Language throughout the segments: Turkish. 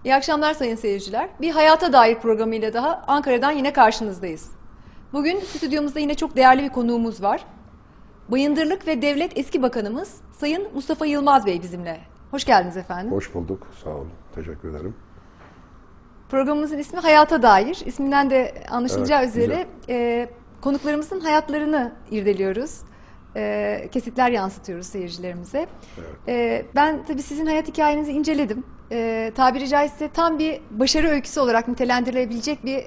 İyi akşamlar sayın seyirciler. Bir hayata dair programıyla daha Ankara'dan yine karşınızdayız. Bugün stüdyomuzda yine çok değerli bir konuğumuz var. Bayındırlık ve Devlet Eski Bakanımız Sayın Mustafa Yılmaz Bey bizimle. Hoş geldiniz efendim. Hoş bulduk. Sağ olun. Teşekkür ederim. Programımızın ismi Hayata Dair. İsminden de anlaşılacağı Evet, üzere konuklarımızın hayatlarını irdeliyoruz. Kesitler yansıtıyoruz seyircilerimize. Evet. Ben tabii sizin hayat hikayenizi inceledim. Tabiri caizse tam bir başarı öyküsü olarak nitelendirilebilecek bir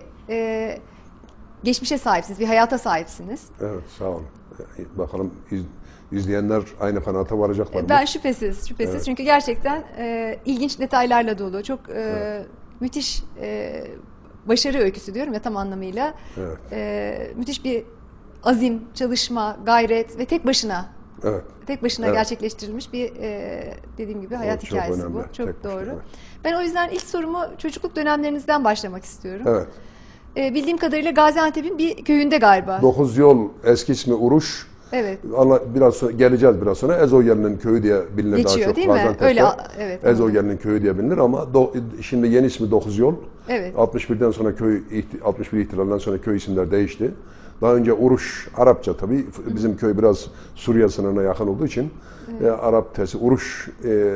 geçmişe sahipsiniz, bir hayata sahipsiniz. Evet, sağ olun. Bakalım izleyenler aynı kanaata varacaklar mı? Ben şüphesiz. Evet. Çünkü gerçekten ilginç detaylarla dolu, çok müthiş başarı öyküsü diyorum ya tam anlamıyla. Evet. Müthiş bir azim, çalışma, gayret ve tek başına Evet. gerçekleştirilmiş bir dediğim gibi hayat çok hikayesi önemli. bu. Çok Tek doğru. başına, evet. Ben o yüzden ilk sorumu çocukluk dönemlerinizden başlamak istiyorum. Evet. Bildiğim kadarıyla Gaziantep'in bir köyünde galiba. 9 yol, eski ismi Uruş. Evet. Biraz sonra, geleceğiz biraz sonra. Ezogel'in köyü diye bilinir Geçiyor, daha çok. değil mi? Gaziantep'te Öyle, evet. Ezogel'in köyü diye bilinir ama şimdi yeni ismi 9 yol. Evet. 61'den sonra 61 ihtilalinden sonra köy isimler değişti. Daha önce Uruş, Arapça tabii. Bizim köy biraz Suriye sınırına yakın olduğu için Arap tesi Uruş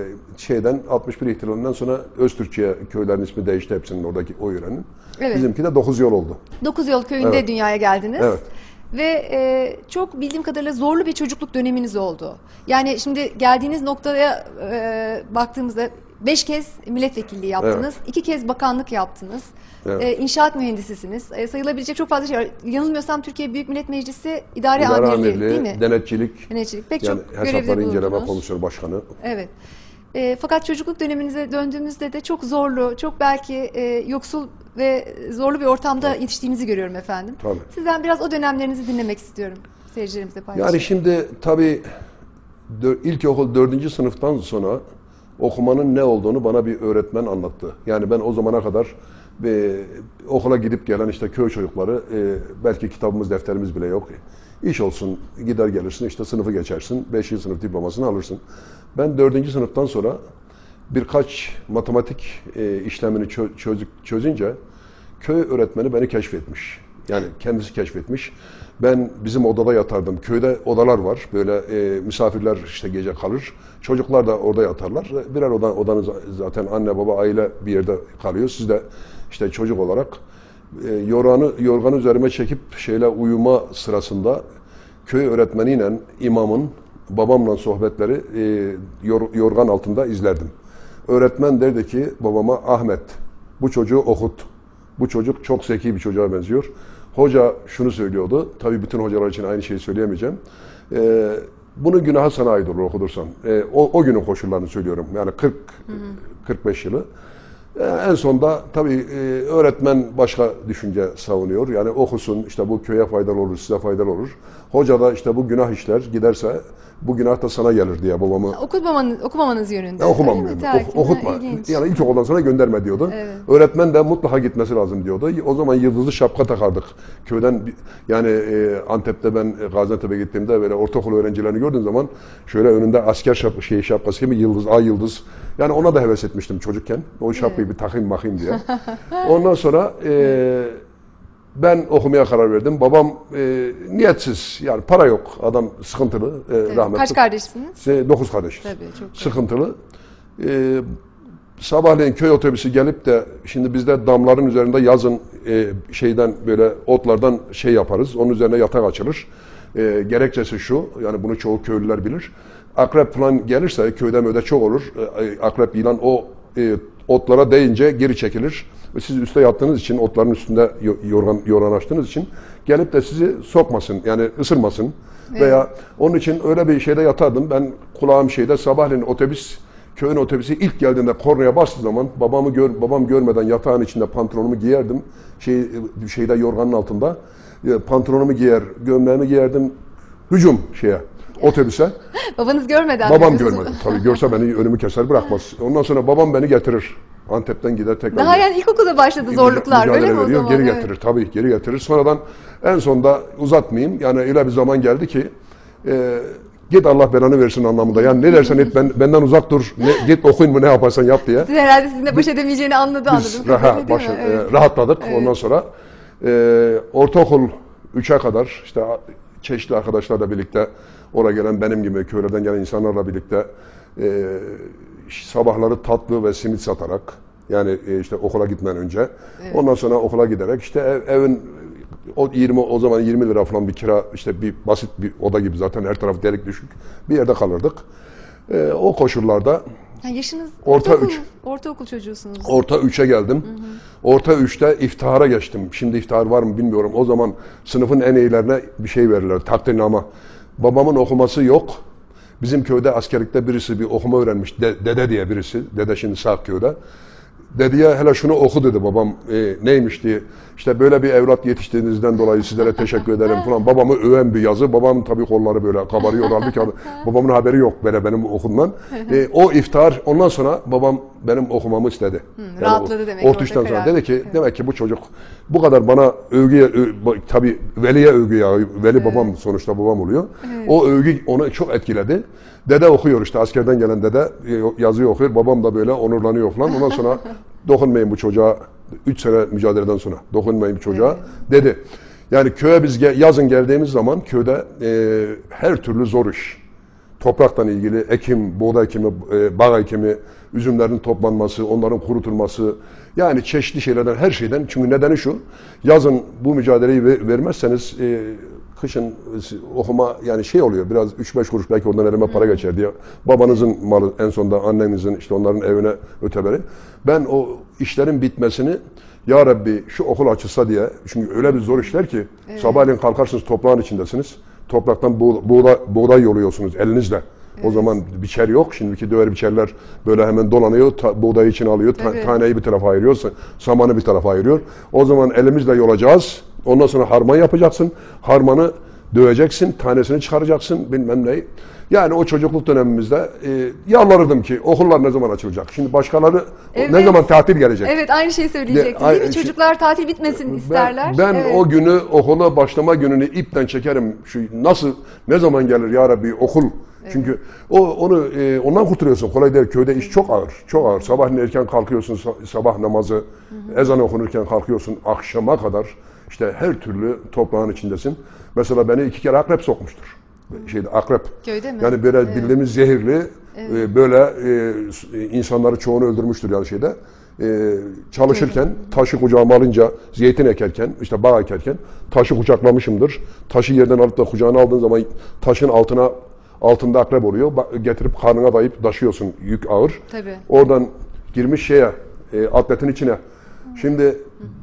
61 ihtilalinden sonra Öztürkçe'ye köylerin ismi değişti hepsinin oradaki o yörenin. Evet. Bizimki de 9 yol oldu. 9 Yol köyünde Evet. dünyaya geldiniz. Evet. Ve çok bildiğim kadarıyla zorlu bir çocukluk döneminiz oldu. Yani şimdi geldiğiniz noktaya baktığımızda 5 kez milletvekilliği yaptınız, 2 kez bakanlık yaptınız, Evet. İnşaat mühendisisiniz. Sayılabilecek çok fazla şey var. Yanılmıyorsam Türkiye Büyük Millet Meclisi İdare Amirliği değil mi? Denetçilik, Pek yani çok görevde hesapları inceleme bulundunuz. komisyonu başkanı. Evet. Fakat çocukluk döneminize döndüğümüzde de çok zorlu, çok belki yoksul ve zorlu bir ortamda yetiştiğinizi görüyorum efendim. Tabii. Sizden biraz o dönemlerinizi dinlemek istiyorum. Seyircilerimizle paylaşın. Yani şimdi tabii ilkokul 4. sınıftan sonra okumanın ne olduğunu bana bir öğretmen anlattı. Yani ben o zamana kadar okula gidip gelen işte köy çocukları belki kitabımız, defterimiz bile yok. İş olsun, gider gelirsin işte sınıfı geçersin, 5. sınıf diplomasını alırsın. Ben 4. sınıftan sonra birkaç matematik işlemini çözünce köy öğretmeni beni keşfetmiş. Yani kendisi keşfetmiş. Ben bizim odada yatardım. Köyde odalar var. Böyle misafirler işte gece kalır. Çocuklar da orada yatarlar. Birer odanız zaten anne baba aile bir yerde kalıyor. Siz de işte çocuk olarak yorganı üzerime çekip uyuma sırasında köy öğretmeniyle imamın babamla sohbetleri yorgan altında izlerdim. Öğretmen derdi ki babama Ahmet bu çocuğu okut. Bu çocuk çok zeki bir çocuğa benziyor. Hoca şunu söylüyordu. Tabii bütün hocalar için aynı şeyi söyleyemeyeceğim. Bunun günahı sana ait olur okudursan. O günün koşullarını söylüyorum. Yani 45 yılı. En sonda tabii öğretmen başka düşünce savunuyor. Yani okusun işte bu köye faydalı olur, size faydalı olur. Hoca da işte bu günah işler giderse bu günah da sana gelir diye babamı... Okumamanız yönünde. Okumam yani. Okutma. Yani ilkokuldan sonra gönderme diyordu. Evet. Öğretmen de mutlaka gitmesi lazım diyordu. O zaman yıldızlı şapka takardık. Köyden yani Antep'te ben Gaziantep'e gittiğimde böyle ortaokul öğrencilerini gördüğüm zaman şöyle önünde asker şapkası gibi yıldız, ay yıldız. Yani ona da heves etmiştim çocukken. O şapkayı bir takayım bakayım diye. Ondan sonra ben okumaya karar verdim. Babam niyetsiz, yani para yok. Adam sıkıntılı, rahmetli. Kaç kardeşsiniz? 9 kardeşiz. Tabii, çok sıkıntılı. Sabahleyin köy otobüsü gelip de şimdi bizde damların üzerinde yazın böyle otlardan yaparız. Onun üzerine yatak açılır. Gerekçesi şu, yani bunu çoğu köylüler bilir. Akrep falan gelirse köyde möde çok olur. Akrep yılan o otlara değince geri çekilir. Ve siz üstte yattığınız için, otların üstünde yorgan açtığınız için gelip de sizi sokmasın, yani ısırmasın. Evet. Veya onun için öyle bir şeyde yatardım. Ben kulağım sabahleyin köyün otobüsü ilk geldiğinde kornaya bastığı zaman babam görmeden yatağın içinde pantolonumu giyerdim. Yorganın altında. Pantolonumu giyer, gömleğimi giyerdim. Hücum otobüse. Babanız görmeden Babam görmedi. Tabii görse beni önümü keser bırakmaz. Ondan sonra babam beni getirir. Antep'ten gider tekrar. Daha yani ilkokulda başladı zorluklar öyle mi o zaman? Geri getirir tabii, geri getirir. Sonradan en sonunda uzatmayayım. Yani öyle bir zaman geldi ki git Allah belanı versin anlamında. Yani ne dersen et benden uzak dur, git okuyun mu ne yaparsan yap diye. Siz herhalde sizinle baş edemeyeceğini anladım. Rahatladık. Evet. Ondan sonra ortaokul 3'e kadar işte çeşitli arkadaşlarla birlikte oraya gelen benim gibi köylerden gelen insanlarla birlikte sabahları tatlı ve simit satarak yani işte okula gitmeden önce ondan sonra okula giderek işte evin o zaman 20 lira falan bir kira işte bir basit bir oda gibi zaten her taraf delik düşük bir yerde kalırdık. O koşullarda yaşınız ortaokul çocuğusunuz. Orta 3'e geldim. Orta 3'te iftihara geçtim. Şimdi iftihar var mı bilmiyorum. O zaman sınıfın en iyilerine bir şey verirler. Takdirname. Babamın okuması yok. Bizim köyde askerlikte birisi bir okuma öğrenmiş. Dede diye birisi. Dede şimdi sağ köyde. Dedeye hele şunu oku dedi babam neymiş diye. İşte böyle bir evlat yetiştiğinizden dolayı sizlere teşekkür ederim falan. Babamı öven bir yazı. Babam tabii kolları böyle kabarıyor. Halbuki babamın haberi yok böyle benim okumdan. O iftihar ondan sonra babam benim okumamı istedi. Yani rahatladı demek. Orta üçten sonra dedi ki demek ki bu çocuk bu kadar bana tabii Veli'ye övgü ya. Veli babam sonuçta babam oluyor. O övgü onu çok etkiledi. Dede okuyor işte askerden gelen dede yazıyı okuyor. Babam da böyle onurlanıyor falan. Ondan sonra dokunmayın bu çocuğa 3 sene mücadeleden sonra dokunmayın bu çocuğa dedi. Yani köye biz yazın geldiğimiz zaman köyde her türlü zor iş. Topraktan ilgili ekim, buğday ekimi, bağ ekimi, üzümlerin toplanması, onların kurutulması yani çeşitli şeylerden her şeyden çünkü nedeni şu yazın bu mücadeleyi vermezseniz kışın okuma yani şey oluyor biraz 3-5 kuruş belki oradan elime para geçer diye babanızın malı en sonunda annenizin işte onların evine öteberi. Ben o işlerin bitmesini ya Rabbi şu okul açılsa diye çünkü öyle bir zor işler ki sabahleyin kalkarsınız toprağın içindesiniz. Topraktan buğday yoluyorsunuz elinizle. O zaman biçer yok. Şimdiki döver biçerler böyle hemen dolanıyor. Buğdayı içine alıyor. Taneyi bir tarafa ayırıyor. Samanı bir tarafa ayırıyor. O zaman elimizle yolacağız. Ondan sonra harman yapacaksın. Harmanı döveceksin. Tanesini çıkaracaksın. Bilmem ne. Yani o çocukluk dönemimizde yalvarırdım ki okullar ne zaman açılacak? Şimdi başkaları ne zaman tatil gelecek? Evet aynı şeyi söyleyecektim değil mi? Çocuklar tatil bitmesin isterler. Ben o günü okula başlama gününü ipten çekerim. Nasıl ne zaman gelir ya Rabbi okul? Çünkü ondan kurtuluyorsun. Kolay değil. Köyde iş çok ağır. Çok ağır. Sabahleyin erken kalkıyorsun. Sabah namazı. Ezan okunurken kalkıyorsun. Akşama kadar işte her türlü toprağın içindesin. Mesela beni 2 kere akrep sokmuştur. Akrep. Köyde mi? Yani böyle bildiğimiz zehirli böyle insanları çoğunu öldürmüştür yani şeyde. Çalışırken taşı kucağıma alınca zeytin ekerken işte bağ ekerken taşı kucaklamışımdır. Taşı yerden alıp da kucağına aldığın zaman taşın altında akrep oluyor. Getirip karnına dayayıp taşıyorsun. Yük ağır. Tabii. Oradan girmiş atletin içine. Şimdi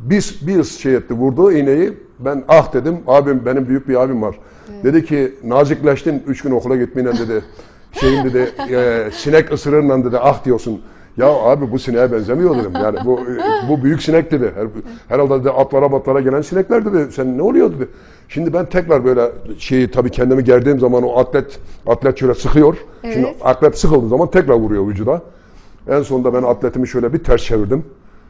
bir şey etti. Vurdu iğneyi. Ben dedim. Benim büyük bir abim var. Dedi ki nazikleştin 3 gün okula gitmeyle dedi. Dedi sinek ısırırla dedi diyorsun. Ya abi bu sineğe benzemiyor dedim. Yani bu büyük sinek dedi. Herhalde dedi atlara gelen sinekler dedi. Sen ne oluyor dedi. Şimdi ben tekrar böyle tabii kendimi gerdiğim zaman o atlet şöyle sıkıyor. Evet. Şimdi akrep sıkıldığı zaman tekrar vuruyor vücuda. En sonunda ben atletimi şöyle bir ters çevirdim.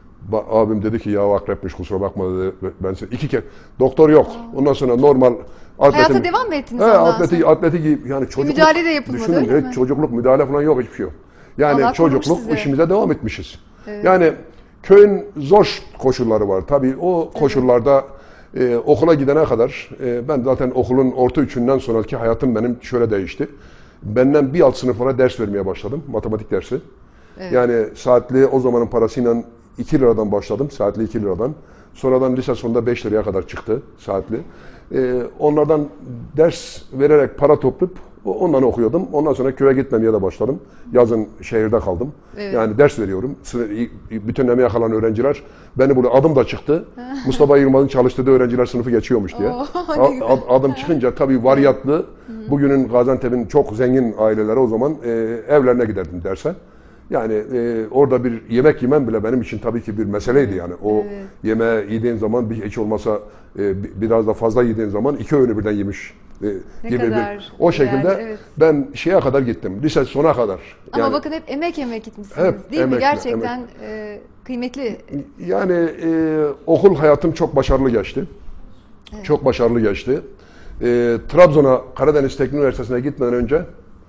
Abim dedi ki ya akrepmiş kusura bakma dedi. Ben 2 kere doktor yok. Ondan sonra normal hayata devam mı ettiniz atleti yani çocukluk müdahale de yapılmadı öyle mi? Çocukluk müdahale falan yok hiçbir şey yok. Yani Allah çocukluk işimize devam etmişiz. Evet. Yani köyün zor koşulları var. Tabii o koşullarda okula gidene kadar ben zaten okulun orta 3'ünden sonraki hayatım benim şöyle değişti. Benden bir alt sınıflara ders vermeye başladım. Matematik dersi. Evet. Yani saatli o zamanın parasıyla 2 liradan başladım. Saatli 2 liradan. Sonradan lise sonunda 5 liraya kadar çıktı saatli. Onlardan ders vererek para toplayıp ondan okuyordum. Ondan sonra köye gitmemeye de başladım. Yazın şehirde kaldım. Evet. Yani ders veriyorum. Bütün emeğe kalan öğrenciler beni buluyor. Adım da çıktı. Mustafa Yılmaz'ın çalıştırdığı öğrenciler sınıfı geçiyormuş diye. Adım çıkınca tabii variyatlı. Bugünün Gaziantep'in çok zengin aileleri o zaman evlerine giderdim derse. Yani orada bir yemek yemem bile benim için tabii ki bir meseleydi yani. O yemeği yediğin zaman hiç olmasa biraz da fazla yediğin zaman 2 öğünü birden yemiş gibi o şekilde ben şeye kadar gittim. Lise sona kadar. Ama yani, bakın hep emek gitmişsiniz değil mi? Gerçekten kıymetli. Yani okul hayatım çok başarılı geçti. Evet. Çok başarılı geçti. Trabzon'a Karadeniz Teknik Üniversitesi'ne gitmeden önce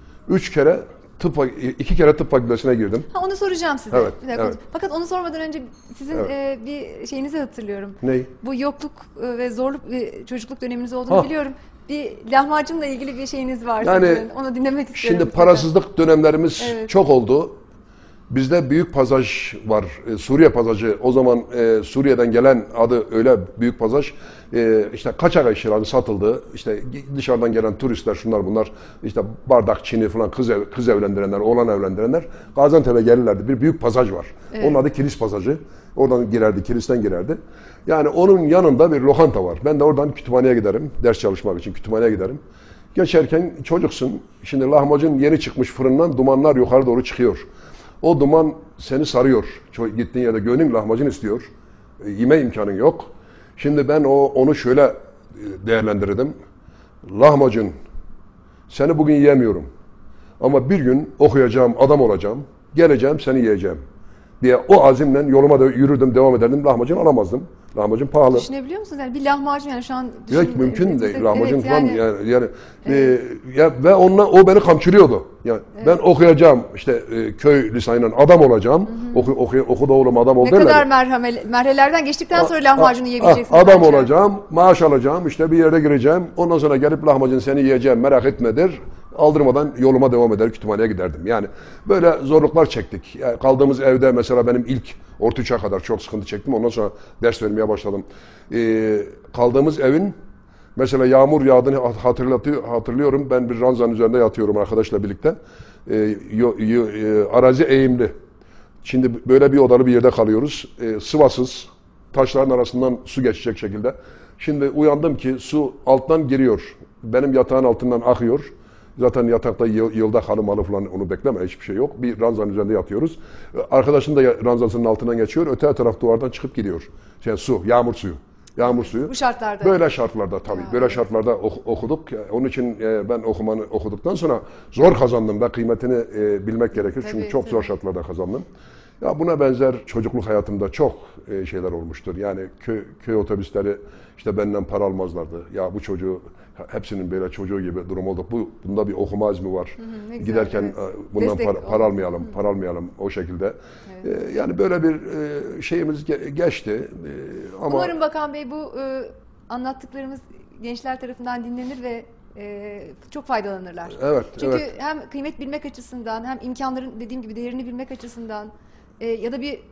2 kere tıp fakültesine girdim. Onu soracağım size. Evet, Bir dakika. evet. Fakat onu sormadan önce sizin Evet. bir şeyinizi hatırlıyorum. Ney? Bu yokluk ve zorluk ve çocukluk döneminiz olduğunu Ha. biliyorum. Bir lahmacunla ilgili bir şeyiniz var. Yani sizin. Onu dinlemek isterim. Şimdi parasızlık dönemlerimiz Evet. çok oldu. Bizde büyük pasaj var. Suriye pasajı. O zaman Suriye'den gelen adı öyle büyük pasaj. İşte kaçak eşyaların satıldığı, işte dışarıdan gelen turistler, şunlar bunlar, işte bardak, çini falan, kız evlendirenler, oğlan evlendirenler Gaziantep'e gelirlerdi. Bir büyük pasaj var. Evet. Onun adı Kilis pasajı. Oradan girerdi, kilisten girerdi. Yani onun yanında bir lokanta var. Ben de oradan kütüphaneye giderim. Ders çalışmak için kütüphaneye giderim. Geçerken çocuksun. Şimdi lahmacun yeni çıkmış fırından, dumanlar yukarı doğru çıkıyor. O duman seni sarıyor. Gittiğin yerde gönlün lahmacun istiyor. Yeme imkanın yok. Şimdi ben onu şöyle değerlendirdim. Lahmacun, seni bugün yiyemiyorum. Ama bir gün okuyacağım, adam olacağım. Geleceğim, seni yiyeceğim diye o azimle yoluma da yürürdüm, devam ederdim. Lahmacun alamazdım. Lahmacun pahalı. Düşünebiliyor musunuz? Yani bir lahmacun, yani şu an Yok, mümkün değil. Lahmacun evet, falan evet. Ve o beni kamçılıyordu. Yani ben okuyacağım, işte köy lisanıyla adam olacağım. Oku da oğlum, adam ol Ne derler. kadar merhalelerden geçtikten sonra lahmacunu yiyebileceksiniz. Adam bence. olacağım, maaş alacağım, işte bir yere gireceğim. Ondan sonra gelip lahmacun seni yiyeceğim, merak etmedir. Aldırmadan yoluma devam eder, kütüphaneye giderdim. Yani böyle zorluklar çektik. Yani kaldığımız evde mesela benim ilk orta üçe kadar çok sıkıntı çektim. Ondan sonra ders vermeye başladım. Kaldığımız evin mesela yağmur yağdığını hatırlıyorum. Ben bir ranzanın üzerinde yatıyorum arkadaşla birlikte. Arazi eğimli. Şimdi böyle bir odalı bir yerde kalıyoruz. Sıvasız, taşların arasından su geçecek şekilde. Şimdi uyandım ki su alttan giriyor. Benim yatağın altından akıyor. Zaten yatakta yılda halı malı falan, onu bekleme, hiçbir şey yok. Bir ranzanın üzerinde yatıyoruz. Arkadaşım da ranzasının altından geçiyor. Öte taraf duvardan çıkıp gidiyor. Yağmur suyu. Yağmur suyu. Bu şartlarda. Böyle şartlarda tabii. Böyle şartlarda okuduk. Onun için ben okuduktan sonra zor kazandım da kıymetini bilmek gerekir. Tabii, Çünkü çok zor şartlarda kazandım. Ya buna benzer çocukluk hayatımda çok şeyler olmuştur. Yani köy otobüsleri işte benden para almazlardı. Ya bu çocuğu, hepsinin böyle çocuğu gibi durum olduk. Bunda bir okuma azmi var. Ne güzel, Giderken evet. bundan Destek para almayalım, para almayalım o şekilde. Evet. Yani böyle bir şeyimiz geçti. Ama Umarım Bakan Bey bu anlattıklarımız gençler tarafından dinlenir ve çok faydalanırlar. evet, Çünkü evet. hem kıymet bilmek açısından, hem imkanların dediğim gibi değerini bilmek açısından ya da bir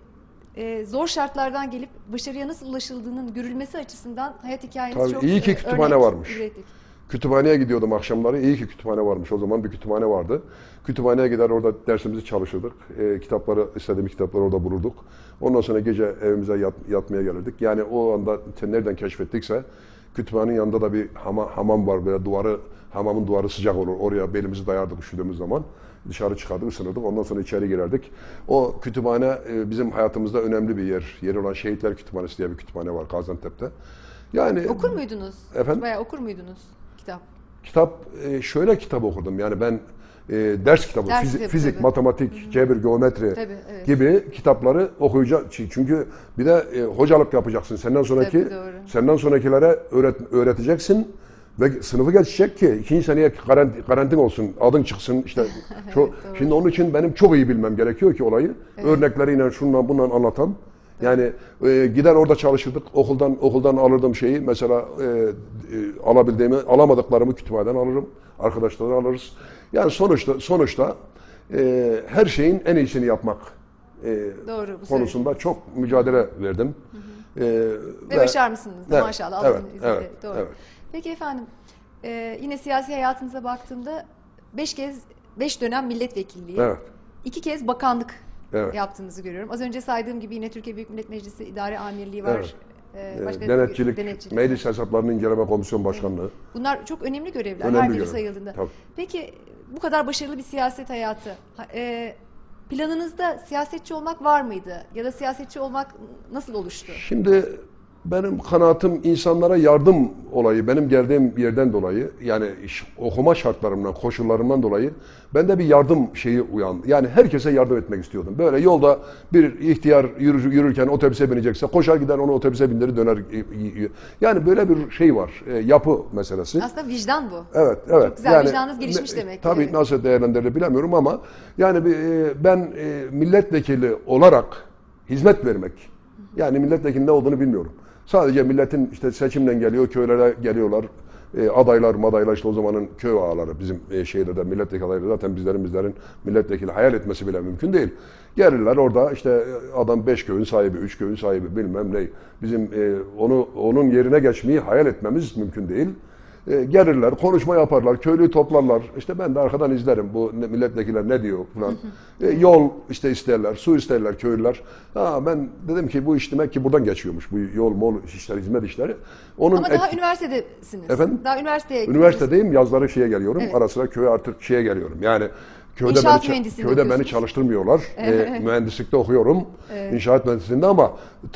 zor şartlardan gelip başarıya nasıl ulaşıldığının görülmesi açısından hayat hikayeniz Tabii, çok iyi ki kütüphane örnek, varmış. ibretlik. Kütüphaneye gidiyordum akşamları. İyi ki kütüphane varmış. O zaman bir kütüphane vardı. Kütüphaneye gider, orada dersimizi çalışırdık. İstediğimiz kitapları orada bulurduk. Ondan sonra gece evimize yatmaya gelirdik. Yani o anda nereden keşfettikse, kütüphanenin yanında da bir hamam var. Böyle hamamın duvarı sıcak olur. Oraya belimizi dayardık üşüdüğümüz zaman. Dışarı çıkardık, ısınırdık. Ondan sonra içeri girerdik. O kütüphane bizim hayatımızda önemli bir yer. Yeri olan Şehitler Kütüphanesi diye bir kütüphane var Gaziantep'te. Yani Okur muydunuz? Efendim? Bayağı okur muydunuz kitap? kitap, şöyle kitap okurdum. Yani ben ders kitabı, Ders kitabı, fizik, tabii. matematik, cebir, geometri Tabii, evet. gibi kitapları okuyacağım. Çünkü bir de hocalık yapacaksın. Tabii, doğru. Senden sonrakilere öğreteceksin ve sınıfı geçecek ki ikinci seneye garantin olsun, adın çıksın. İşte doğru. şimdi onun için benim çok iyi bilmem gerekiyor ki olayı. Örnekleriyle şundan bundan anlatan. Yani gider orada çalışırdık. Okuldan alırdım şeyi. Mesela alamadıklarımı kütüphaneden alırım. Arkadaşları alırız. Yani sonuçta her şeyin en iyisini yapmak Doğru, bu konusunda çok mücadele verdim. Ve başarmışsınız da Evet, maşallah. evet, Allah'ın izniyle. evet, Doğru. evet. Peki efendim, yine siyasi hayatınıza baktığımda 5 dönem milletvekilliği, Evet. 2 kez bakanlık Evet. yaptığınızı görüyorum. Az önce saydığım gibi yine Türkiye Büyük Millet Meclisi İdare Amirliği var. Evet. Başka Denetçilik, meclis hesaplarının inceleme komisyon başkanlığı. Bunlar çok önemli görevler, Önemli her biri görev. sayıldığında. Tabii. Peki bu kadar başarılı bir siyaset hayatı, planınızda siyasetçi olmak var mıydı? Ya da siyasetçi olmak nasıl oluştu? Şimdi Benim kanaatim insanlara yardım olayı, benim geldiğim yerden dolayı, yani okuma şartlarımdan, koşullarımdan dolayı bende bir yardım şeyi uyandı. Yani herkese yardım etmek istiyordum. Böyle yolda bir ihtiyar yürürken otobüse binecekse koşar gider onu otobüse bindirir döner. Yani böyle bir şey var, yapı meselesi. Aslında vicdan bu. Evet, evet. Çok güzel, vicdanınız gelişmiş demek. Tabii nasıl değerlendirilir bilemiyorum ama yani ben milletvekili olarak hizmet vermek, yani milletvekili ne olduğunu bilmiyorum. Sadece milletin işte seçimden geliyor, köylere geliyorlar. Adaylar, madaylar işte o zamanın köy ağaları bizim şeyde de milletvekili adayları zaten bizlerin milletvekili hayal etmesi bile mümkün değil. Gelirler orada işte adam 5 köyün sahibi, 3 köyün sahibi bilmem ne. Bizim onun yerine geçmeyi hayal etmemiz mümkün değil. Gelirler, konuşma yaparlar, köylüyü toplarlar. İşte ben de arkadan izlerim bu milletvekiller ne diyor falan. Yol işte isterler, su isterler köylüler. Ben dedim ki bu iş demek ki buradan geçiyormuş. Bu yol, mol işleri, hizmet işleri. Ama daha üniversitedesiniz. Efendim? Daha üniversiteye Üniversitedeyim, yazları şeye geliyorum. Evet. Ara sıra köye artık şeye geliyorum. Yani köyde beni çalıştırmıyorlar. Evet. Mühendislikte okuyorum. Evet. İnşaat mühendisliğinde ama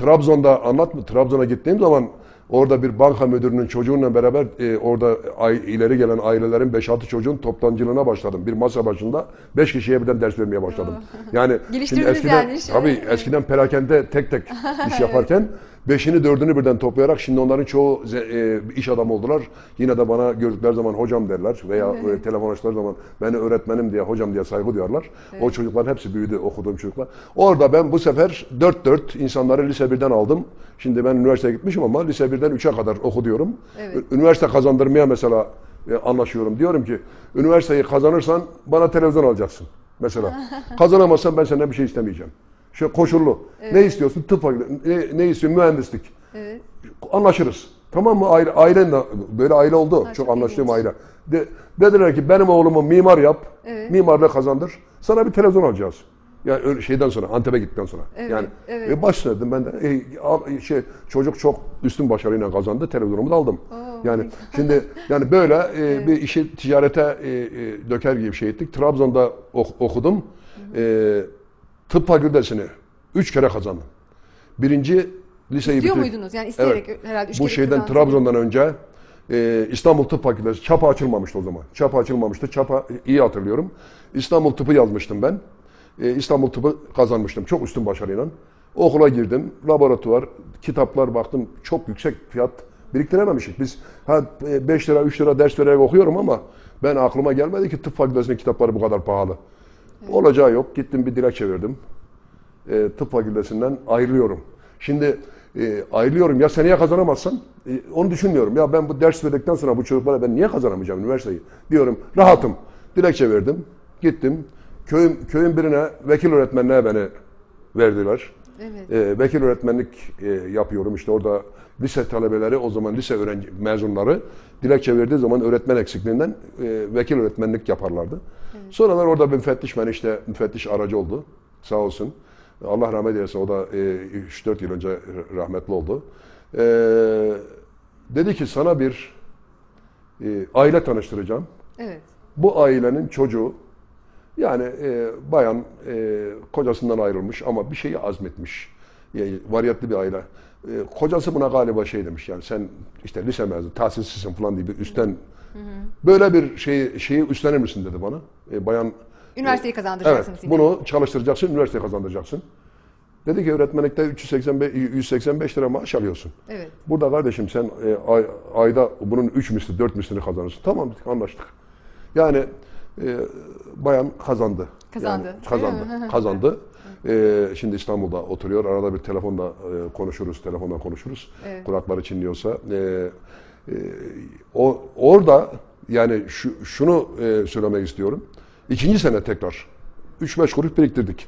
Trabzon'a gittiğim zaman orada bir banka müdürünün çocuğuyla beraber orada ileri gelen ailelerin 5-6 çocuğun toptancılığına başladım. Bir masa başında 5 kişiye birden ders vermeye başladım. Yani şimdi eskiden perakende tek iş yaparken 5'ini 4'ünü birden toplayarak şimdi onların çoğu iş adamı oldular. Yine de bana gördükleri zaman hocam derler veya telefon açtıkları zaman beni öğretmenim diye, hocam diye saygı duyarlar. Evet. O çocukların hepsi büyüdü, okuduğum çocuklar. Orada ben bu sefer 4 insanları lise 1'den aldım. Şimdi ben üniversiteye gitmişim ama lise 1'den 3'e kadar okuyorum. Evet. Üniversite kazandırmaya mesela anlaşıyorum. Diyorum ki üniversiteyi kazanırsan bana televizyon alacaksın mesela. Kazanamazsan ben senden bir şey istemeyeceğim. Koşullu. Evet. Ne istiyorsun? Tıp fakültesi. Ne istiyorsun? Mühendislik. Evet. Anlaşırız. Tamam mı? Ailen de böyle aile oldu. Çok anlaştığım aile. Dediler ki benim oğlumu mimar yap. Evet. Mimarla kazandır. Sana bir televizyon alacağız. Yani şeyden sonra, Antep'e gittikten sonra. Evet, yani başladım ben de. Çocuk çok üstün başarıyla kazandı. Televizyonumu da aldım. Yani şimdi yani böyle bir işi ticarete döker gibi bir şey ettik. Trabzon'da okudum. Tıp fakültesini 3 kere kazandım. Birinci liseyi İstiyor muydunuz? Yani isteyerek herhalde 3 kere. Bu şeyden Trabzon'dan önce İstanbul Tıp Fakültesi. Çapa açılmamıştı o zaman. Çapa açılmamıştı. Çapa iyi hatırlıyorum. İstanbul Tıp'ı yazmıştım ben. İstanbul Tıp'ı kazanmıştım. Çok üstün başarıyla. Okula girdim. Laboratuvar, kitaplar baktım. Çok yüksek fiyat biriktirememişik. Biz 5 lira 3 lira ders vererek okuyorum ama ben aklıma gelmedi ki tıp fakültesinin kitapları bu kadar pahalı. Evet. Olacağı yok. Gittim bir dilekçe verdim. Tıp fakültesinden ayrılıyorum. Şimdi ayrılıyorum. Ya seneye kazanamazsan onu düşünmüyorum. Ya ben bu ders verdikten sonra bu çocuklara ben niye kazanamayacağım üniversiteyi? Diyorum rahatım. Dilekçe verdim. Gittim. Köyün birine vekil öğretmenliğe beni verdiler. Evet. Vekil öğretmenlik yapıyorum. İşte orada lise talebeleri, o zaman lise mezunları dilekçe verdiği zaman öğretmen eksikliğinden vekil öğretmenlik yaparlardı. Evet. Sonralar orada bir müfettiş aracı oldu. Sağ olsun. Allah rahmet eylesin. O da 3-4 yıl önce rahmetli oldu. Dedi ki sana bir aile tanıştıracağım. Evet. Bu ailenin çocuğu yani bayan kocasından ayrılmış ama bir şeyi azmetmiş. Yani variyetli bir aile. Kocası buna galiba şey demiş yani sen işte lise mezunu, tahsilsizsin falan diye bir üstten böyle bir şeyi üstlenir misin dedi bana. Bayan üniversiteyi kazandıracaksınız. Evet, bunu çalıştıracaksın, üniversiteyi kazandıracaksın. Dedi ki öğretmenlikte 185 lira maaş alıyorsun. Evet. Burada kardeşim sen ayda bunun 3 misli, 4 mislini kazanırsın. Tamam dedik, anlaştık. Yani bayan kazandı. Kazandı. Yani, kazandı. Şimdi İstanbul'da oturuyor. Arada bir telefonda konuşuruz. Evet. Kulakları çınlıyorsa. Orada yani şunu söylemek istiyorum. 2. sene tekrar 3-5 kuruş biriktirdik.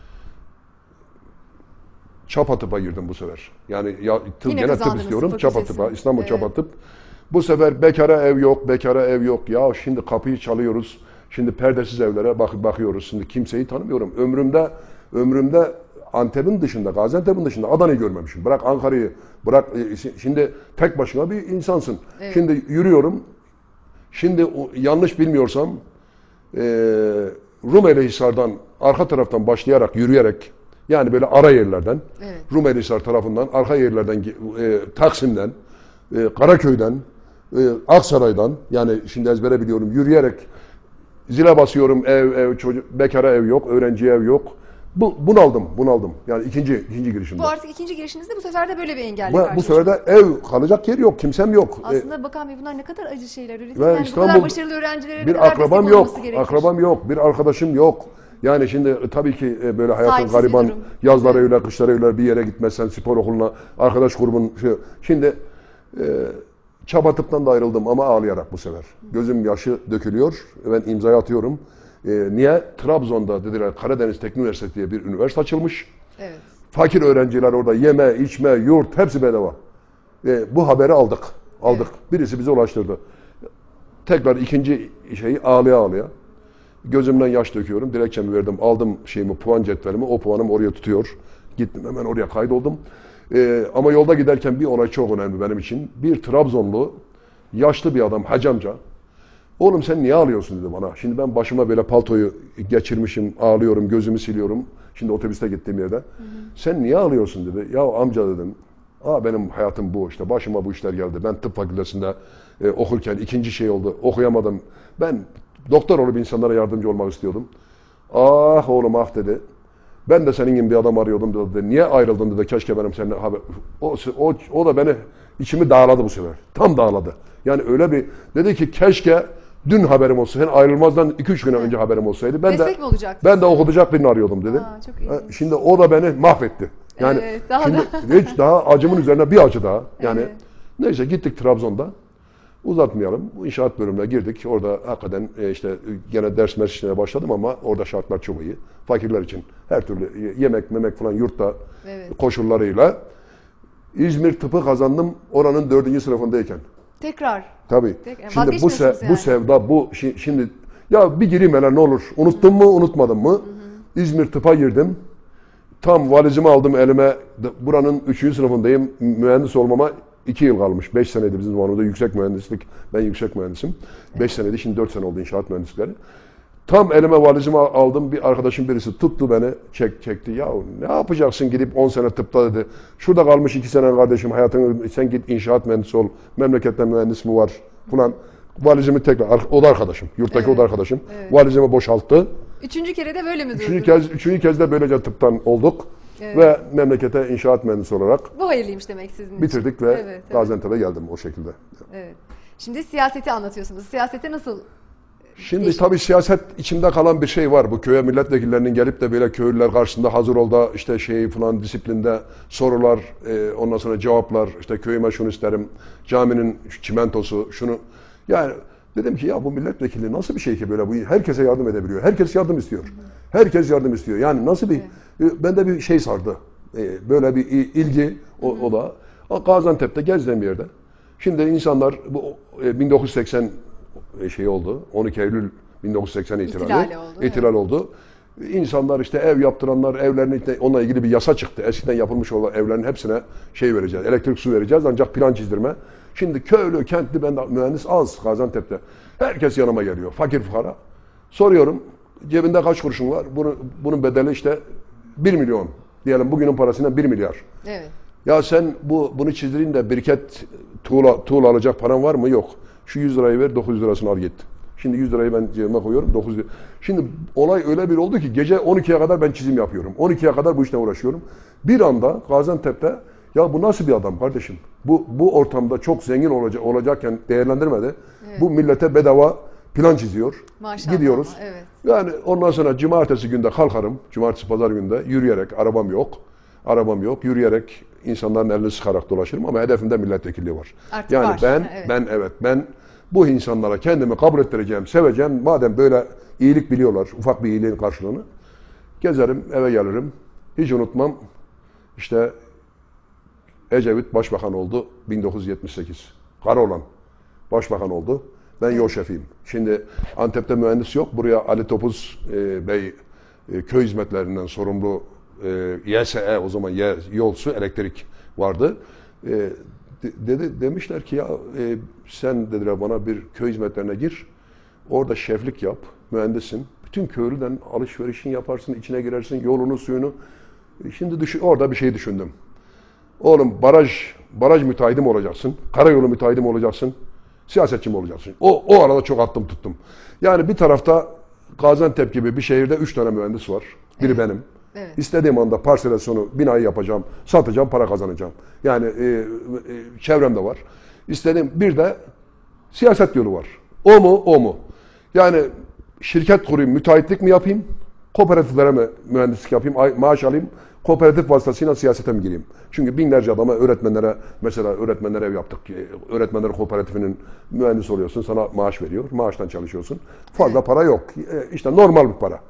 Çapa Tıp'a girdim bu sefer. Yani gene tıp istiyorum. Çapa Tıp'a, İstanbul evet. Çapa Tıp. Bu sefer bekara ev yok. Ya şimdi kapıyı çalıyoruz. Şimdi perdesiz evlere bakıyoruz. Şimdi kimseyi tanımıyorum. Ömrümde Antep'in dışında, Gaziantep'in dışında Adana'yı görmemişim. Bırak Ankara'yı, şimdi tek başına bir insansın. Evet. Şimdi yürüyorum. Şimdi yanlış bilmiyorsam Rumelihisar'dan arka taraftan başlayarak, yürüyerek Yani böyle ara yerlerden, Evet. Rumelihisar tarafından, arka yerlerden, Taksim'den, Karaköy'den, Aksaray'dan, yani şimdi ezbere biliyorum, yürüyerek zile basıyorum, ev, çocuk, bekara ev yok, öğrenciye ev yok. Bunaldım. Yani ikinci girişimde. Bu artık ikinci girişinizde bu sefer de böyle bir engelle Bu sefer de ev, kalacak yer yok, kimsem yok. Aslında Bakan Bey bunlar ne kadar acı şeyler öyle değil Ve mi? Yani bu kadar İstanbul, başarılı öğrencilere ne bir kadar akrabam destek yok, olması gerekir? akrabam yok, bir arkadaşım yok. Yani şimdi tabii ki böyle hayatın Sahipsiz bir gariban, durum. yazları Evet. öyle, kışları öyle, bir yere gitmezsen spor okuluna, arkadaş grubun Şimdi Çabatıp'tan da ayrıldım ama ağlayarak bu sefer. Gözüm yaşı dökülüyor, ben imzayı atıyorum. Niye? Trabzon'da dediler Karadeniz Teknik Üniversitesi diye bir üniversite açılmış. Evet. Fakir Fakir öğrenciler orada yeme, içme, yurt hepsi bedava. Bu haberi aldık. Evet. Birisi bize ulaştırdı. Tekrar ikinci şeyi ağlaya. Gözümden yaş döküyorum. Dilekçemi verdim. Aldım puan cetvelimi. O puanım oraya tutuyor. Gittim hemen oraya kaydoldum. Ama yolda giderken bir olay çok önemli benim için. Bir Trabzonlu yaşlı bir adam, hacı amca. Oğlum sen niye ağlıyorsun dedi bana. Şimdi ben başıma böyle paltoyu geçirmişim, ağlıyorum, gözümü siliyorum. Şimdi otobüste gittiğim yerde. Sen niye ağlıyorsun dedi. Ya amca dedim. Benim hayatım bu işte. Başıma bu işler geldi. Ben tıp fakültesinde okurken ikinci şey oldu. Okuyamadım. Ben doktor olup insanlara yardımcı olmak istiyordum. Ah oğlum ah dedi. Ben de senin gibi bir adam arıyordum dedi. Niye ayrıldın dedi. Keşke benim seninle haber... O da beni içimi dağladı bu sefer. Tam dağladı. Yani öyle bir dedi ki keşke dün haberim olsa. Sen ayrılmazdan 2-3 gün önce haberim olsaydı. Destek mi olacaktı? Ben de okutacak birini arıyordum dedi. Çok ilginç. Şimdi o da beni mahvetti. Yani Evet, daha şimdi da- hiç daha acımın üzerine bir acı daha. Yani Evet. neyse gittik Trabzon'da. Uzatmayalım. Bu inşaat bölümüne girdik. Orada hakikaten işte gene ders işine başladım ama orada şartlar çok iyi. Fakirler için her türlü yemek, memek falan yurtta Evet. koşullarıyla. İzmir tıpı kazandım oranın 4. sınıfındayken. Tekrar. Tabii. Yani Şimdi bu vazgeçmiyorsunuz yani. sevda şimdi ya bir gireyim hele ne olur. Unuttun mu, unutmadın mı? İzmir tıpa girdim. Tam valizimi aldım elime. Buranın 3. sınıfındayım. Mühendis olmama 2 yıl kalmış. 5 seneydi bizim zamanımızda yüksek mühendislik. Ben yüksek mühendisim. 5 seneydi. Şimdi 4 sene oldu inşaat mühendislikleri. Tam elime valizimi aldım. Bir arkadaşım birisi tuttu beni. Çekti. Ya ne yapacaksın gidip 10 sene tıpta dedi. Şurada kalmış 2 sene kardeşim hayatını sen git inşaat mühendisi ol. Memlekette mühendis mi var falan. Valizimi tekrar, o da arkadaşım. Yurttaki o da arkadaşım. Evet. Valizimi boşalttı. Üçüncü kere de böyle mi durdu? Üçüncü kez de böylece tıptan olduk. Evet. Ve memlekete inşaat mühendisi olarak Bu hayırlıymış demek sizin için. bitirdik ve Evet. Gaziantep'e geldim o şekilde. Evet. Şimdi siyaseti anlatıyorsunuz. Siyasete nasıl? Şimdi tabii siyaset içimde kalan bir şey var. Bu köye milletvekillerinin gelip de böyle köylüler karşısında hazır ol da işte falan disiplinde sorular, ondan sonra cevaplar, işte köyüme şunu isterim, caminin çimentosu, şunu. Yani dedim ki ya bu milletvekili nasıl bir şey ki böyle bu herkese yardım edebiliyor. Herkes yardım istiyor. Herkes yardım istiyor. Yani nasıl bir bende bir şey sardı. Böyle bir ilgi o da. Gaziantep'te gezdiğim bir yerde. Şimdi insanlar bu 1980 şey oldu. 12 Eylül 1980 ihtilal oldu. İnsanlar işte ev yaptıranlar evlerini onunla ilgili bir yasa çıktı. Eskiden yapılmış olan evlerin hepsine şey vereceğiz. Elektrik su vereceğiz ancak plan çizdirme. Şimdi köylü, kentli ben de mühendis az Gaziantep'te. Herkes yanıma geliyor. Fakir fukara. Soruyorum cebinde kaç kuruşun var? Bunun bedeli işte 1 milyon. Diyelim bugünün parasıyla 1 milyar. Evet. Ya sen bunu çizdireyim de biriket tuğla alacak paran var mı? Yok. Şu 100 lirayı ver 900 lirasını al git. Şimdi 100 lirayı ben cebime koyuyorum. 900 lira. Şimdi olay öyle bir oldu ki gece 12'ye kadar ben çizim yapıyorum. 12'ye kadar bu işle uğraşıyorum. Bir anda Gaziantep'te ya bu nasıl bir adam kardeşim? Bu ortamda çok zengin olacakken değerlendirmedi. Evet. Bu millete bedava plan çiziyor. Maşallah. Gidiyoruz. Evet. Yani ondan sonra cumartesi günde kalkarım. Cumartesi pazar günde yürüyerek arabam yok. Yürüyerek insanların elini sıkarak dolaşırım ama hedefimde milletvekilliği var. Artık yani var. ben bu insanlara kendimi kabul ettireceğim, seveceğim. Madem böyle iyilik biliyorlar, ufak bir iyiliğin karşılığını. Gezerim, eve gelirim. Hiç unutmam. İşte Ecevit başbakan oldu 1978. Karaoğlan başbakan oldu. Ben yol şefiyim. Şimdi Antep'te mühendis yok. Buraya Ali Topuz Bey köy hizmetlerinden sorumlu YSE o zaman yol su elektrik vardı. Demişler ki ya sen dediler bana bir köy hizmetlerine gir. Orada şeflik yap. Mühendissin. Bütün köylüden alışverişini yaparsın, içine girersin, yolunu, suyunu. Şimdi orada bir şey düşündüm. Oğlum baraj müteahhidi mi olacaksın? Karayolu müteahhidi mi olacaksın? Siyasetçi mi olacaksın? O arada çok attım tuttum. Yani bir tarafta Gaziantep gibi bir şehirde 3 tane mühendis var. Biri benim. Evet. İstediğim anda parselasyonu, binayı yapacağım, satacağım, para kazanacağım. Yani çevremde var. İstediğim bir de siyaset yolu var. O mu, o mu? Yani şirket kurayım, müteahhitlik mi yapayım? Kooperatiflere mi mühendislik yapayım, maaş alayım? Kooperatif vasıtasıyla siyasete mi gireyim? Çünkü binlerce adama, mesela öğretmenlere ev yaptık. Öğretmenler kooperatifinin mühendis oluyorsun, sana maaş veriyor. Maaştan çalışıyorsun. Fazla para yok. İşte normal bir para.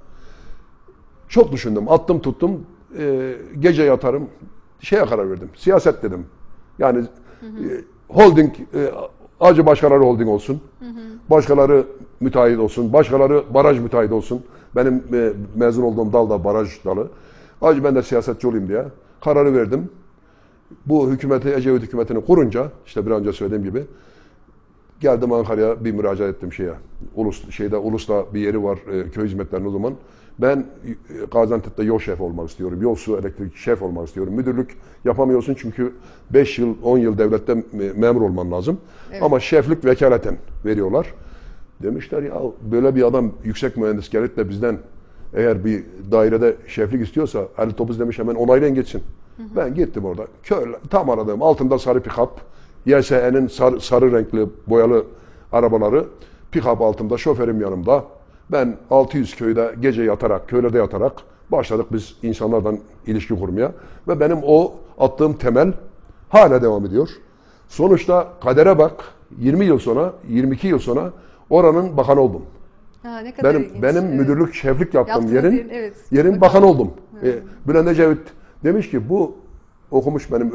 Çok düşündüm, attım tuttum. Gece yatarım. Şeye karar verdim. Siyaset dedim. Yani holding, acı başkaları holding olsun. Başkaları müteahhit olsun. Başkaları baraj müteahhit olsun. Benim mezun olduğum dal da baraj dalı. Acı ben de siyasetçi olayım diye kararı verdim. Bu hükümeti, Ecevit hükümetini kurunca, işte bir önce söylediğim gibi, geldim Ankara'ya, bir müracaat ettim Ulus'ta bir yeri var, köy hizmetlerinin o zaman. Ben Gaziantep'te yol şefi olmak istiyorum. Yol, su, elektrik şef olmak istiyorum. Müdürlük yapamıyorsun çünkü 5 yıl, 10 yıl devlette memur olman lazım. Evet. Ama şeflik vekaleten veriyorlar. Demişler ya böyle bir adam yüksek mühendis gelip de bizden eğer bir dairede şeflik istiyorsa Ali Topuz demiş hemen onaylayın geçsin. Ben gittim orada. Tam aradığım altında sarı pick-up, YSE'nin sarı renkli boyalı arabaları, pick-up altımda, şoförüm yanımda. Ben 600 köyde gece yatarak, köylerde yatarak başladık biz insanlardan ilişki kurmaya. Ve benim o attığım temel hala devam ediyor. Sonuçta kadere bak, 20 yıl sonra, 22 yıl sonra oranın bakanı oldum. Ha, ne kadar benim müdürlük, şeflik yaptığım yerin bakan bakanı oldum. Bülent Ecevit demiş ki bu okumuş benim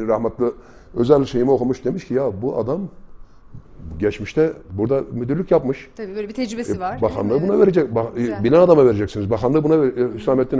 özel şeyimi okumuş demiş ki ya bu adam geçmişte burada müdürlük yapmış. Tabii böyle bir tecrübesi var. Bakanlığı buna verecek. Bina adama vereceksiniz. Bakanlığı buna Hüsamettin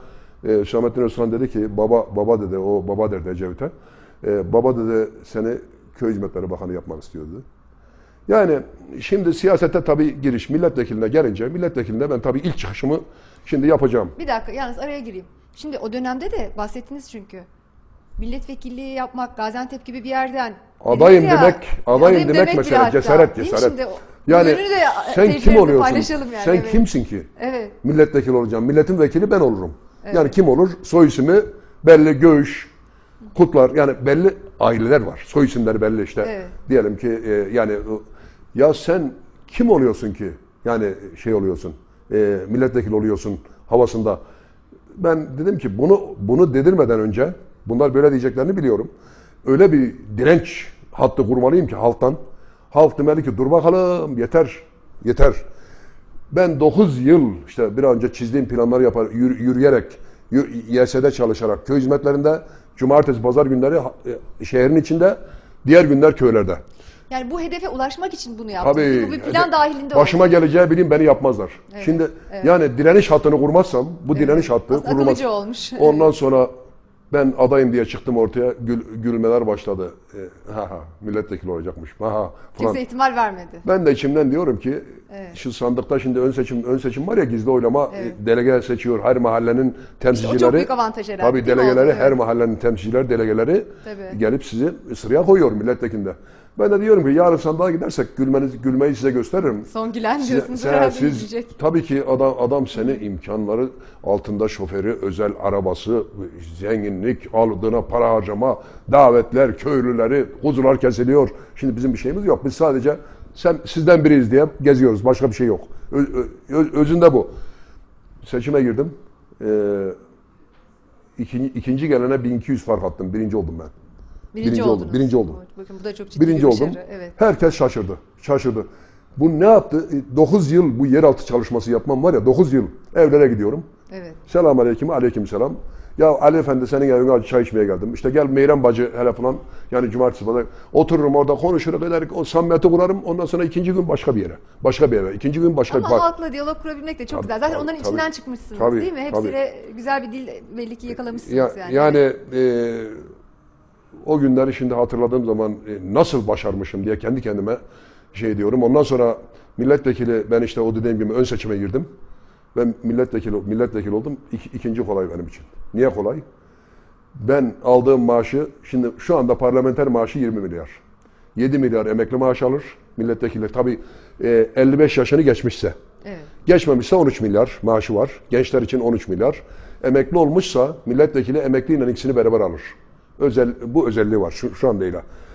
Özkan dedi ki baba dedi, o baba derdi Ecevit'e. Baba dedi seni köy hizmetleri bakanı yapmak istiyordu. Yani şimdi siyasete tabii giriş milletvekiline gelince milletvekiline ben tabii ilk çıkışımı şimdi yapacağım. Bir dakika yalnız araya gireyim. Şimdi o dönemde de bahsettiniz çünkü. Milletvekilliği yapmak Gaziantep gibi bir yerden. Adayım demek mesela cesaret. Yani sen kim oluyorsun? Yani, sen kimsin ki? Evet. Milletvekili olacağım. Milletin vekili ben olurum. Evet. Yani kim olur? Soy ismi belli, göğüş, kutlar yani belli aileler var. Soy isimleri belli işte. Evet. Diyelim ki yani ya sen kim oluyorsun ki? Yani oluyorsun. Milletvekili oluyorsun havasında. Ben dedim ki bunu dedirmeden önce bunlar böyle diyeceklerini biliyorum. Öyle bir direnç hattı kurmalıyım ki halktan. Halk demeli ki dur bakalım yeter. Ben 9 yıl işte bir önce çizdiğim planları yürüyerek, YS'de çalışarak, köy hizmetlerinde, cumartesi, pazar günleri şehrin içinde, diğer günler köylerde. Yani bu hedefe ulaşmak için bunu yaptınız. Tabii, bu bir plan dahilinde başıma geleceği bileyim beni yapmazlar. Evet, şimdi yani direniş hattını kurmazsam bu direniş hattı kurulmaz. Olmuş. Ondan sonra ben adayım diye çıktım ortaya gülmeler başladı. Milletvekili olacakmış. Falan. Kimse ihtimal vermedi. Ben de içimden diyorum ki şu sandıkta şimdi ön seçim var ya gizli oylama delege seçiyor her mahallenin temsilcileri. İşte o çok büyük avantaj herhalde. Tabii delegeleri her mahallenin temsilcileri delegeleri gelip sizi sıraya koyuyor milletvekilinde. Ben de diyorum ki yarın sandığa gidersek gülmeyi size gösteririm. Son gülen diyorsunuz herhalde diyecek. Tabii ki adam seni imkanları altında şoförü, özel arabası, zenginlik, aldığına para harcama, davetler, köylüleri, kuzular kesiliyor. Şimdi bizim bir şeyimiz yok. Biz sadece sizden biriyiz diye geziyoruz. Başka bir şey yok. Özünde bu. Seçime girdim. İkinci gelene 1200 fark attım. Birinci oldum ben. Birinci oldum. Bakın bu da çok ciddi birinci bir oldum. başarı. Evet. Herkes şaşırdı. Bu ne yaptı? 9 yıl bu yeraltı çalışması yapmam var ya 9 yıl evlere gidiyorum. Evet. Selamünaleyküm, aleykümselam. Ya Ali Efendi senin evine çay içmeye geldim. İşte gel Meyrem bacı hele falan. Yani cumartesi pazar otururum orada konuşuruz ederek o samimiyeti kurarım. Ondan sonra ikinci gün başka bir yere. Başka bir eve. İkinci gün başka bir park. Ama halkla diyalog kurabilmek de çok güzel. Zaten onların içinden çıkmışsınız değil mi? Hepsiyle güzel bir dil belli ki yakalamışsınız yani. Yani o günleri şimdi hatırladığım zaman nasıl başarmışım diye kendi kendime diyorum. Ondan sonra milletvekili ben işte o dediğim gibi ön seçime girdim. Ben milletvekili oldum. İkinci kolay benim için. Niye kolay? Ben aldığım maaşı, şimdi şu anda parlamenter maaşı 20 milyar. 7 milyar emekli maaş alır milletvekili. Tabii 55 yaşını geçmişse. Evet. Geçmemişse 13 milyar maaşı var. Gençler için 13 milyar. Emekli olmuşsa milletvekili emekliyle ikisini beraber alır. Bu özelliği var şu an değil.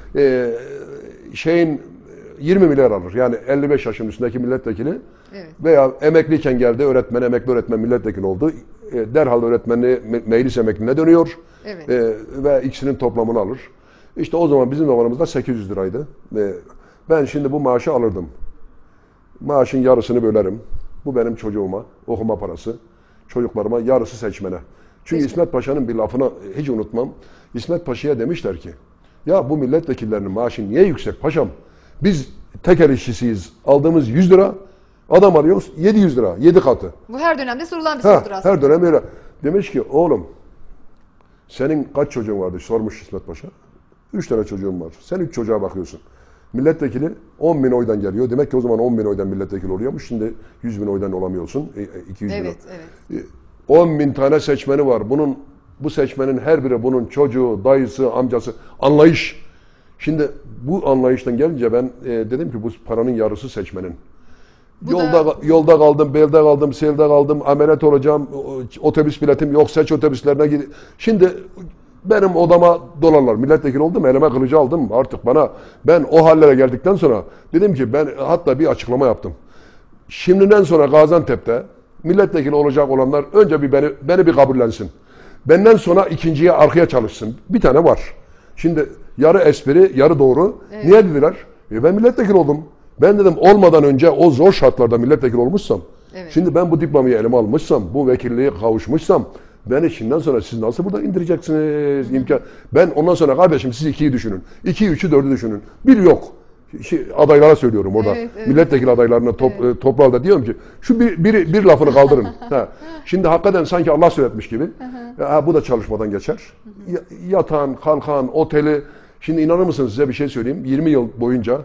20 milyar alır. Yani 55 yaşın üstündeki milletvekili veya emekliyken geldi emekli öğretmen milletvekili oldu. Derhal öğretmenliği meclis emekliliğine dönüyor. Evet. Ve ikisinin toplamını alır. İşte o zaman bizim zamanımızda 800 liraydı. Ben şimdi bu maaşı alırdım. Maaşın yarısını bölerim. Bu benim çocuğuma okuma parası. Çocuklarıma yarısı seçmene. Çünkü İsmet Paşa'nın bir lafını hiç unutmam. İsmet Paşa'ya demişler ki ya bu milletvekillerinin maaşı niye yüksek paşam? Biz tekel işçisiyiz. Aldığımız 100 lira adam alıyoruz 700 lira. 7 katı. Bu her dönemde sorulan bir sorudur aslında. Her dönem öyle. Demiş ki oğlum senin kaç çocuğun vardı? Sormuş İsmet Paşa. 3 tane çocuğum var. Sen 3 çocuğa bakıyorsun. Milletvekili 10 bin oydan geliyor. Demek ki o zaman 10 bin oydan milletvekili oluyormuş. Şimdi 100 bin oydan olamıyorsun. 200 bin. Evet. 10 bin tane seçmeni var. Bu seçmenin her biri bunun çocuğu, dayısı, amcası. Anlayış. Şimdi bu anlayıştan gelince ben dedim ki bu paranın yarısı seçmenin. Yolda kaldım, belde kaldım, selde kaldım, ameliyat olacağım, otobüs biletim yok, seç otobüslerine gidip. Şimdi benim odama dolarlar. Milletvekili oldum, elime kılıcı aldım. Artık ben o hallere geldikten sonra dedim ki ben hatta bir açıklama yaptım. Şimdiden sonra Gaziantep'te milletvekili olacak olanlar önce beni bir kabullensin. Benden sonra ikinciye arkaya çalışsın. Bir tane var. Şimdi yarı espri, yarı doğru. Evet. Niye dediler? Ben milletvekili oldum. Ben dedim olmadan önce o zor şartlarda milletvekili olmuşsam, şimdi ben bu diplomayı elime almışsam, bu vekilliğe kavuşmuşsam, beni şimdiden sonra siz nasıl burada indireceksiniz? Ben ondan sonra kardeşim siz 2'yi düşünün. 2'yi, 3'ü, 4'ü düşünün. Bir yok. Adaylara söylüyorum orada. Milletvekili adaylarına toplarda diyorum ki şu bir lafını kaldırın. Şimdi hakikaten sanki Allah söyletmiş gibi. Bu da çalışmadan geçer. Yatan, kalkan, oteli. Şimdi inanır mısınız size bir şey söyleyeyim. 20 yıl boyunca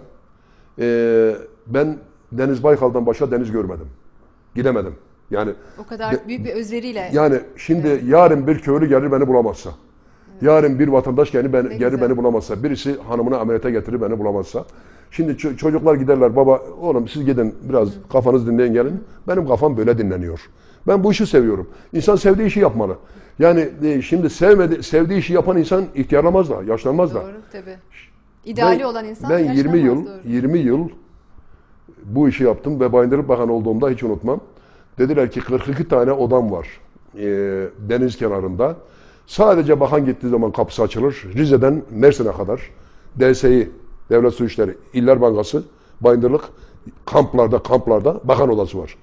ben Deniz Baykal'dan başka deniz görmedim. Gidemedim. Yani o kadar büyük bir özveriyle. Yani şimdi yarın bir köylü gelir beni bulamazsa. Yarın bir vatandaş gelir beni bulamazsa. Birisi hanımını ameliyata getirir beni bulamazsa. Şimdi çocuklar giderler baba oğlum siz gidin biraz kafanızı dinleyin gelin. Benim kafam böyle dinleniyor. Ben bu işi seviyorum. İnsan sevdiği işi yapmalı. Yani şimdi sevdiği işi yapan insan ihtiyarlamaz da, yaşlanmaz da. Doğru tabii. İdeali olan insan ben 20 yıl bu işi yaptım ve Bayındırlık Bakanı olduğumda hiç unutmam. Dediler ki 42 tane odam var deniz kenarında. Sadece bakan gittiği zaman kapısı açılır. Rize'den Mersin'e kadar DSİ, Devlet Su İşleri, İller Bankası, Bayındırlık kamplarda bakan odası var.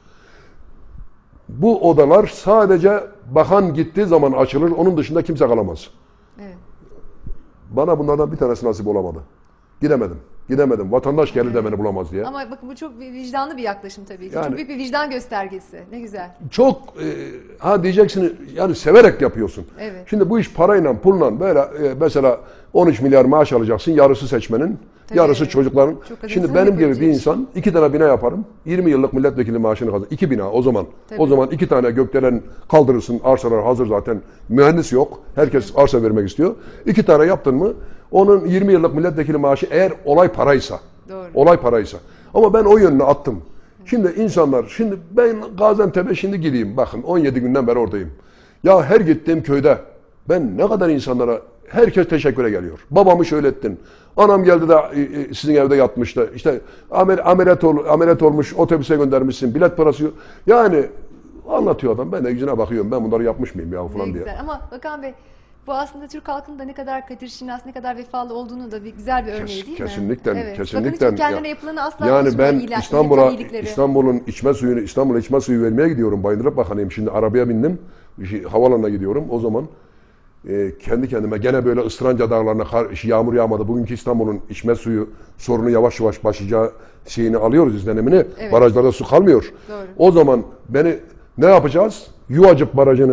Bu odalar sadece bakan gittiği zaman açılır. Onun dışında kimse kalamaz. Evet. Bana bunlardan bir tanesi nasip olamadı. Gidemedim. Vatandaş gelir de beni bulamaz diye. Ama bakın bu çok vicdanlı bir yaklaşım tabii ki. Yani, çok büyük bir vicdan göstergesi. Ne güzel. Çok diyeceksin yani severek yapıyorsun. Evet. Şimdi bu iş parayla, pulla böyle mesela 13 milyar maaş alacaksın. Yarısı seçmenin, yarısı çocukların. Şimdi benim gibi bir insan 2 tane bina yaparım. 20 yıllık milletvekili maaşını kazanır. 2 bina o zaman. Tabii. O zaman 2 tane gökdelen kaldırırsın. Arsalar hazır zaten. Mühendis yok. Herkes arsa vermek istiyor. 2 tane yaptın mı onun 20 yıllık milletvekili maaşı eğer olay paraysa. Doğru. Olay paraysa. Ama ben o yönüne attım. Şimdi insanlar, ben Gaziantep'e şimdi gideyim. Bakın 17 günden beri oradayım. Ya her gittiğim köyde ben ne kadar insanlara, herkes teşekküre geliyor. Babamı şöyle ettin. Anam geldi de sizin evde yatmıştı. İşte ameliyat olmuş, otobüse göndermişsin, bilet parası yok. Yani anlatıyor adam. Ben de yüzüne bakıyorum. Ben bunları yapmış mıyım ya falan diye. Güzel. Ama Bakan Bey, bu aslında Türk halkının da ne kadar kadir şinas, ne kadar vefalı olduğunu da bir güzel bir örneği değil mi? Kesinlikle. Bakın kendine yapılanı asla yani ben İstanbul'un içme suyu vermeye gidiyorum. Bayındırlık Bakanıyım. Şimdi arabaya bindim. Havalanına gidiyorum. O zaman kendi kendime gene böyle Istıranca dağlarına yağmur yağmadı. Bugünkü İstanbul'un içme suyu sorunu yavaş yavaş başlayacağı şeyini alıyoruz izlenimini. Evet. Barajlarda su kalmıyor. Doğru. O zaman ne yapacağız? Yuvacık Barajı'nı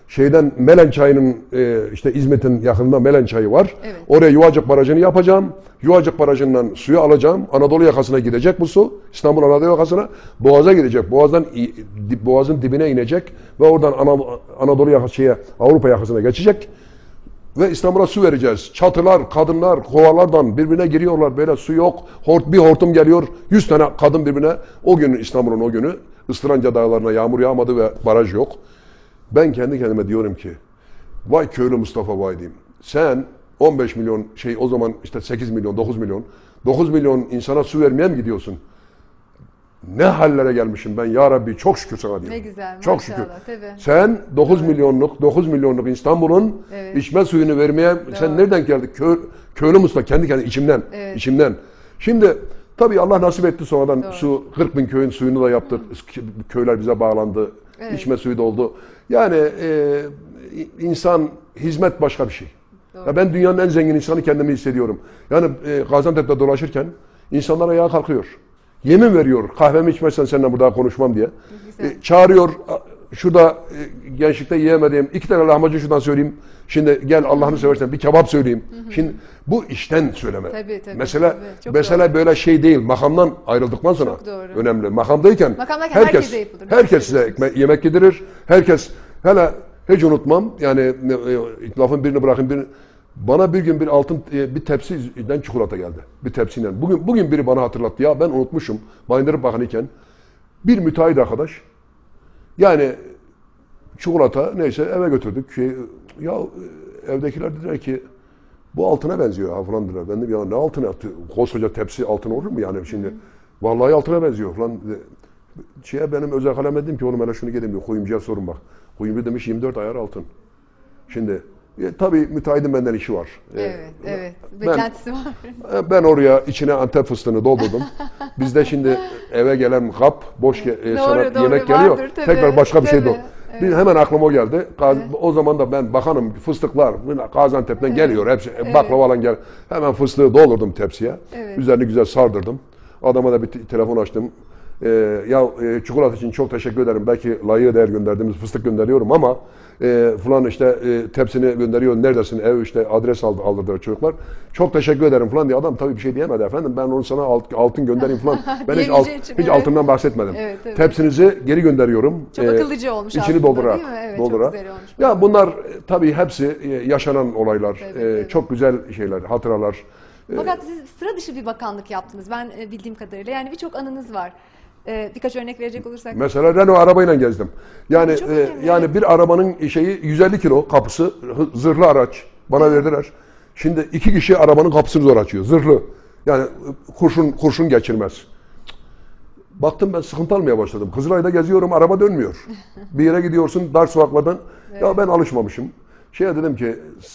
şeyden Melen Çayı'nın işte İzmit'in yakınında Melen Çayı var. Evet. Oraya Yuvacık Barajı'nı yapacağım. Yuvacık Barajı'ndan suyu alacağım. Anadolu yakasına gidecek bu su. İstanbul Anadolu yakasına. Boğaz'a gidecek. Boğaz'ın dibine inecek ve oradan Anadolu yakası Avrupa yakasına geçecek. Ve İstanbul'a su vereceğiz. Çatılar, kadınlar, kovalardan birbirine giriyorlar. Böyle su yok. Bir hortum geliyor. 100 tane kadın birbirine. O gün İstanbul'un o günü Istıranca dağlarına yağmur yağmadı ve baraj yok. Ben kendi kendime diyorum ki vay köylü Mustafa vay diyeyim. Sen 15 milyon o zaman işte 8 milyon 9 milyon insana su vermeye mi gidiyorsun? Ne hallere gelmişim ben ya Rabbi çok şükür sana diyorum. Ne güzel çok maşallah, şükür. tabii. Sen 9 milyonluk İstanbul'un içme suyunu vermeye sen nereden geldin? Köylü Mustafa kendi kendine içimden. Şimdi tabii Allah nasip etti sonradan su 40 bin köyün suyunu da yaptık. Köyler bize bağlandı. İçme suyu da oldu. Yani insan hizmet başka bir şey. Ya ben dünyanın en zengin insanı kendimi hissediyorum. Yani Gaziantep'te dolaşırken insanlar ayağa kalkıyor. Yemin veriyor kahvemi içmezsen seninle burada konuşmam diye. Çağırıyor. Şurada gençlikte yiyemediğim 2 tane lahmacun şuradan söyleyeyim. Şimdi gel Allah'ını seversen bir kebap söyleyeyim. Şimdi bu işten söyleme. Tabii. Mesele böyle şey değil. Makamdan ayrıldıktan sonra önemli. Makamdayken herkes size yemek yedirir. Herkes hele hiç unutmam. Yani lafın birini bırakın birini. Bana bir gün bir tepsiden çikolata geldi. Bir tepsiyle. Bugün biri bana hatırlattı. Ya ben unutmuşum. Bayındırıp bakanıyken bir müteahhit arkadaş yani çikolata neyse eve götürdük. Ya evdekiler dediler ki bu altına benziyor ha falan dediler. Ben de ya ne altına attı? Koskoca tepsi altın olur mu yani şimdi? Vallahi altına benziyor falan. Benim özel kalem dedim ki oğlum hele şunu gideyim kuyumcuya sorun bak. Kuyumcu demiş 24 ayar altın. Şimdi tabii müteahhidin benden işi var. Evet. Beklentisi var. Ben oraya içine Antep fıstığını doldurdum. Bizde şimdi eve gelen kap boş yemek geliyor. Vardır, tekrar başka bir şey de. Evet. Hemen aklıma o geldi. O zaman da ben bakanım fıstıklar Gaziantep'ten geliyor. Hepsi baklava alan gel. Hemen fıstığı doldurdum tepsiye. Üzerini güzel sardırdım. Adama da bir telefon açtım. Çikolata için çok teşekkür ederim. Belki layığı değer gönderdiğimiz fıstık gönderiyorum ama falan işte tepsini gönderiyor. Neredesin? Ev işte adres aldırdılar çocuklar. Çok teşekkür ederim falan diye adam tabii bir şey diyemedi efendim. Ben onu sana altın göndereyim falan. Ben hiç altından bahsetmedim. Tepsinizi geri gönderiyorum. Çok akıllıca olmuş içini aslında doldurarak. değil mi? Evet, çok güzel olmuş. Ya bunlar tabii hepsi yaşanan olaylar. Çok güzel şeyler, hatıralar. Fakat siz sıra dışı bir bakanlık yaptınız. Ben bildiğim kadarıyla. Yani birçok anınız var. Birkaç örnek verecek olursak. Mesela Renault arabayla gezdim. Yani bir arabanın 150 kilo kapısı, zırhlı araç bana verdiler. Şimdi 2 kişi arabanın kapısını zor açıyor, zırhlı. Yani kurşun geçirmez. Baktım ben sıkıntı almaya başladım. Kızılay'da geziyorum, araba dönmüyor. Bir yere gidiyorsun dar sokaklardan. Ya ben alışmamışım. Dedim ki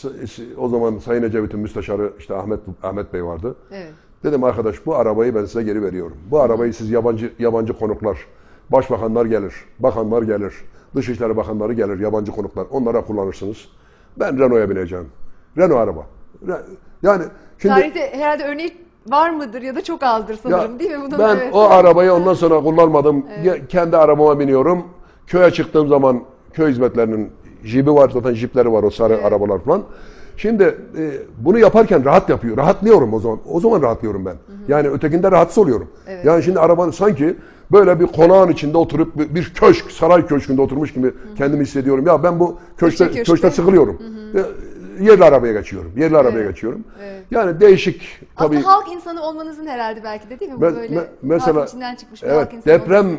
o zaman Sayın Ecevit'in müsteşarı işte Ahmet Bey vardı. Dedim arkadaş bu arabayı ben size geri veriyorum. Bu arabayı siz yabancı konuklar, başbakanlar gelir, bakanlar gelir, dışişleri bakanları gelir, yabancı konuklar. Onlara kullanırsınız. Ben Renault'a bineceğim. Renault araba. Yani şimdi tarihte herhalde örneği var mıdır ya da çok azdır sanırım değil mi? Ben o arabayı ondan sonra kullanmadım. Kendi arabama biniyorum. Köye çıktığım zaman köy hizmetlerinin jipi var zaten jipleri var o sarı arabalar falan. Şimdi bunu yaparken rahatlıyorum o zaman. O zaman rahatlıyorum ben. Yani ötekinde rahatsız oluyorum. Yani şimdi arabanın sanki böyle bir konağın içinde oturup bir köşk, saray köşkünde oturmuş gibi kendimi hissediyorum. Ya ben bu köşkte sıkılıyorum. Yerli arabaya geçiyorum. Yani değişik tabii. Aslında halk insanı olmanızın herhalde belki de değil mi? Bu böyle mesela halk içinden çıkmış bir halk insanı.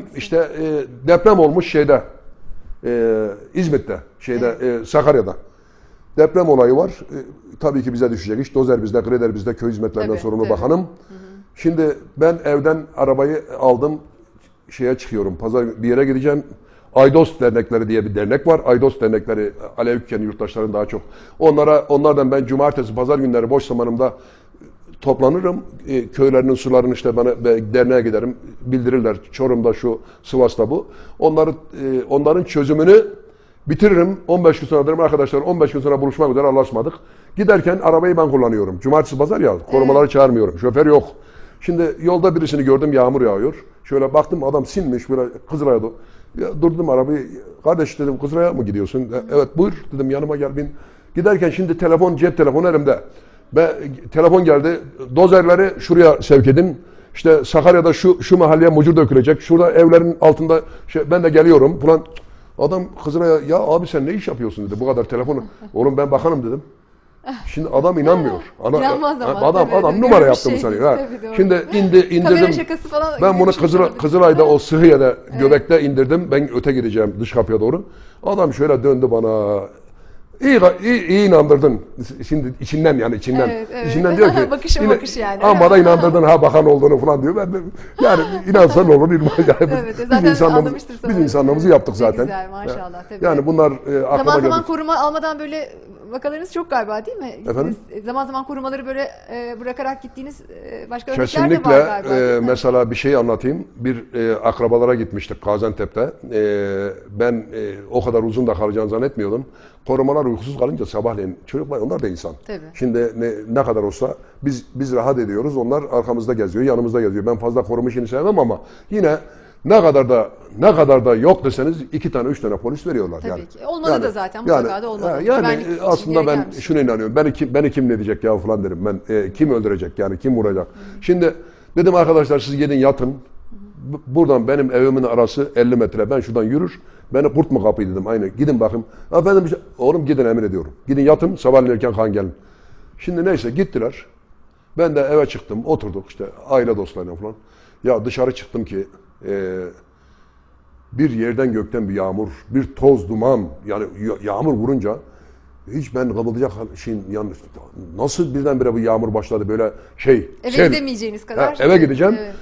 Deprem olmuş İzmit'te, Sakarya'da. Deprem olayı var. Tabii ki bize düşecek iş. Dozer bizde, kreder bizde, köy hizmetlerinden sorumlu bakanım. Şimdi ben evden arabayı aldım. Çıkıyorum. Pazar bir yere gideceğim. Aydos dernekleri diye bir dernek var. Aydos dernekleri Aleviken yurttaşların daha çok. Onlardan ben cumartesi, pazar günleri boş zamanımda toplanırım. Köylerinin sularını işte bana derneğe giderim. Bildirirler. Çorum'da şu, Sivas'ta bu. Onların çözümünü bitiririm. 15 gün sonra derim arkadaşlar 15 gün sonra buluşmak üzere anlaşmadık. Giderken arabayı ben kullanıyorum. Cumartesi pazar ya korumaları çağırmıyorum. Şoför yok. Şimdi yolda birisini gördüm yağmur yağıyor. Şöyle baktım adam sinmiş böyle Kızılay'a doğru. Ya, durdum arabayı. Kardeş dedim, Kızılay'a mı gidiyorsun? Evet, buyur dedim, yanıma gel bin. Giderken şimdi telefon, cep telefonu elimde. Telefon geldi. Dozerleri şuraya sevk edin. İşte Sakarya'da şu mahalleye mucur dökülecek. Şurada evlerin altında ben de geliyorum falan. Adam Kızılay'a, ya abi sen ne iş yapıyorsun dedi. Bu kadar telefonu. Oğlum ben bakanım dedim. Şimdi adam inanmıyor. İnanmaz ama. Adam numara yaptığımı sanıyor. Şimdi indirdim. Kamera şakası falan. Ben bunu Kızılay'da o Sıhhiye'de Göbek'te indirdim. Ben öte gideceğim dış kapıya doğru. Adam şöyle döndü bana. İyi inandırdın. Şimdi içinden. Evet. İçinden diyor ki. Bakış yani. Ama da inandırdın ha bakan olduğunu falan diyor. Ben de, yani inansan olur. Yani biz insanlığımızı yaptık zaten. Güzel maşallah. Tabii. Yani bunlar aklıma zaman geldi. koruma almadan böyle vakalarınız çok galiba değil mi? Efendim? Zaman zaman korumaları böyle bırakarak gittiğiniz başka örnekler de Kesinlikle. var galiba. Mesela bir şey anlatayım. Bir akrabalara gitmiştik Gaziantep'te. Ben o kadar uzun da kalacağını zannetmiyordum. Korumalar uykusuz kalınca sabahleyin çocuklar, onlar da insan. Tabii. Şimdi ne kadar olsa biz rahat ediyoruz. Onlar arkamızda geziyor, yanımızda geziyor. Ben fazla koruma işini sevmem ama yine ne kadar da yok deseniz 2 tane 3 tane polis veriyorlar. Tabii yani. ki. Olmalı da zaten mutlaka da olmalı. Yani aslında ben şuna inanıyorum. Beni kim ne diyecek ya falan derim. Ben kim öldürecek yani kim vuracak. Şimdi dedim arkadaşlar siz gidin yatın. Buradan benim evimin arası 50 metre. Ben şuradan yürür. Beni kurt mu kapıyı dedim. Aynı. Gidin bakın. Efendim oğlum gidin emin ediyorum. Gidin yatın sabahleyin erken kan gelin. Şimdi neyse gittiler. Ben de eve çıktım. Oturduk işte aile dostlarıyla falan. Ya dışarı çıktım ki bir yerden gökten bir yağmur, bir toz duman, yani yağmur vurunca hiç ben kımıldayacak şeyin yanlış. Nasıl birdenbire bu yağmur başladı böyle Eve gidemeyeceğiniz kadar. Eve gideceğim. Evet.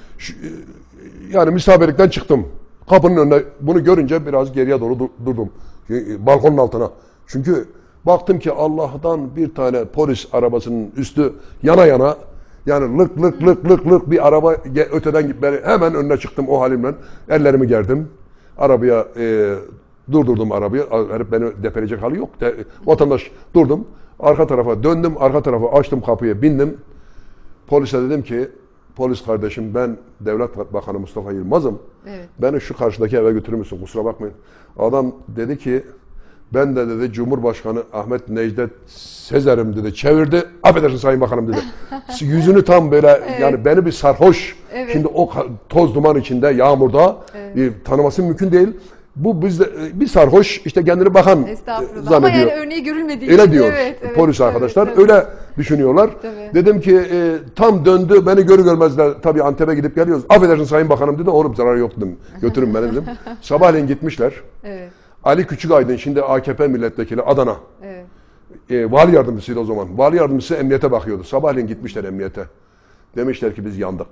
Yani misafirlikten çıktım. Kapının önüne bunu görünce biraz geriye doğru durdum. Balkonun altına. Çünkü baktım ki Allah'tan bir tane polis arabasının üstü yana yana, yani lık bir araba öteden gitmeli. Hemen önüne çıktım o halimle. Ellerimi gerdim. Arabaya durdurdum arabayı. Herif beni depeleyecek hali yok. Vatandaş durdum. Arka tarafa döndüm. Arka tarafa açtım kapıyı. Bindim. Polise dedim ki polis kardeşim ben Devlet Bakanı Mustafa Yılmaz'ım. Evet. Beni şu karşıdaki eve götürür müsün? Kusura bakmayın. Adam dedi ki ben de dedi Cumhurbaşkanı Ahmet Necdet Sezer'im dedi. Çevirdi. Affedersin Sayın Bakanım dedi. Yüzünü tam böyle evet. Yani beni bir sarhoş. Evet. Şimdi o toz duman içinde yağmurda tanıması mümkün değil. Bu bizde bir sarhoş işte kendini bakan zannediyor. Ama yani örneği görülmediği öyle için. diyor polis arkadaşlar. Öyle düşünüyorlar. Tabii. Dedim ki tam döndü beni görür görmezler tabii Antep'e gidip geliyoruz. Affedersin Sayın Bakanım dedi. Oğlum zararı yok dedim. Götürün beni dedim. Sabahleyin gitmişler. Evet. Ali Küçükaydın şimdi AKP milletvekili Adana. Evet. Vali yardımcısıydı o zaman. Vali yardımcısı emniyete bakıyordu. Sabahleyin gitmişler emniyete. Demişler ki biz yandık.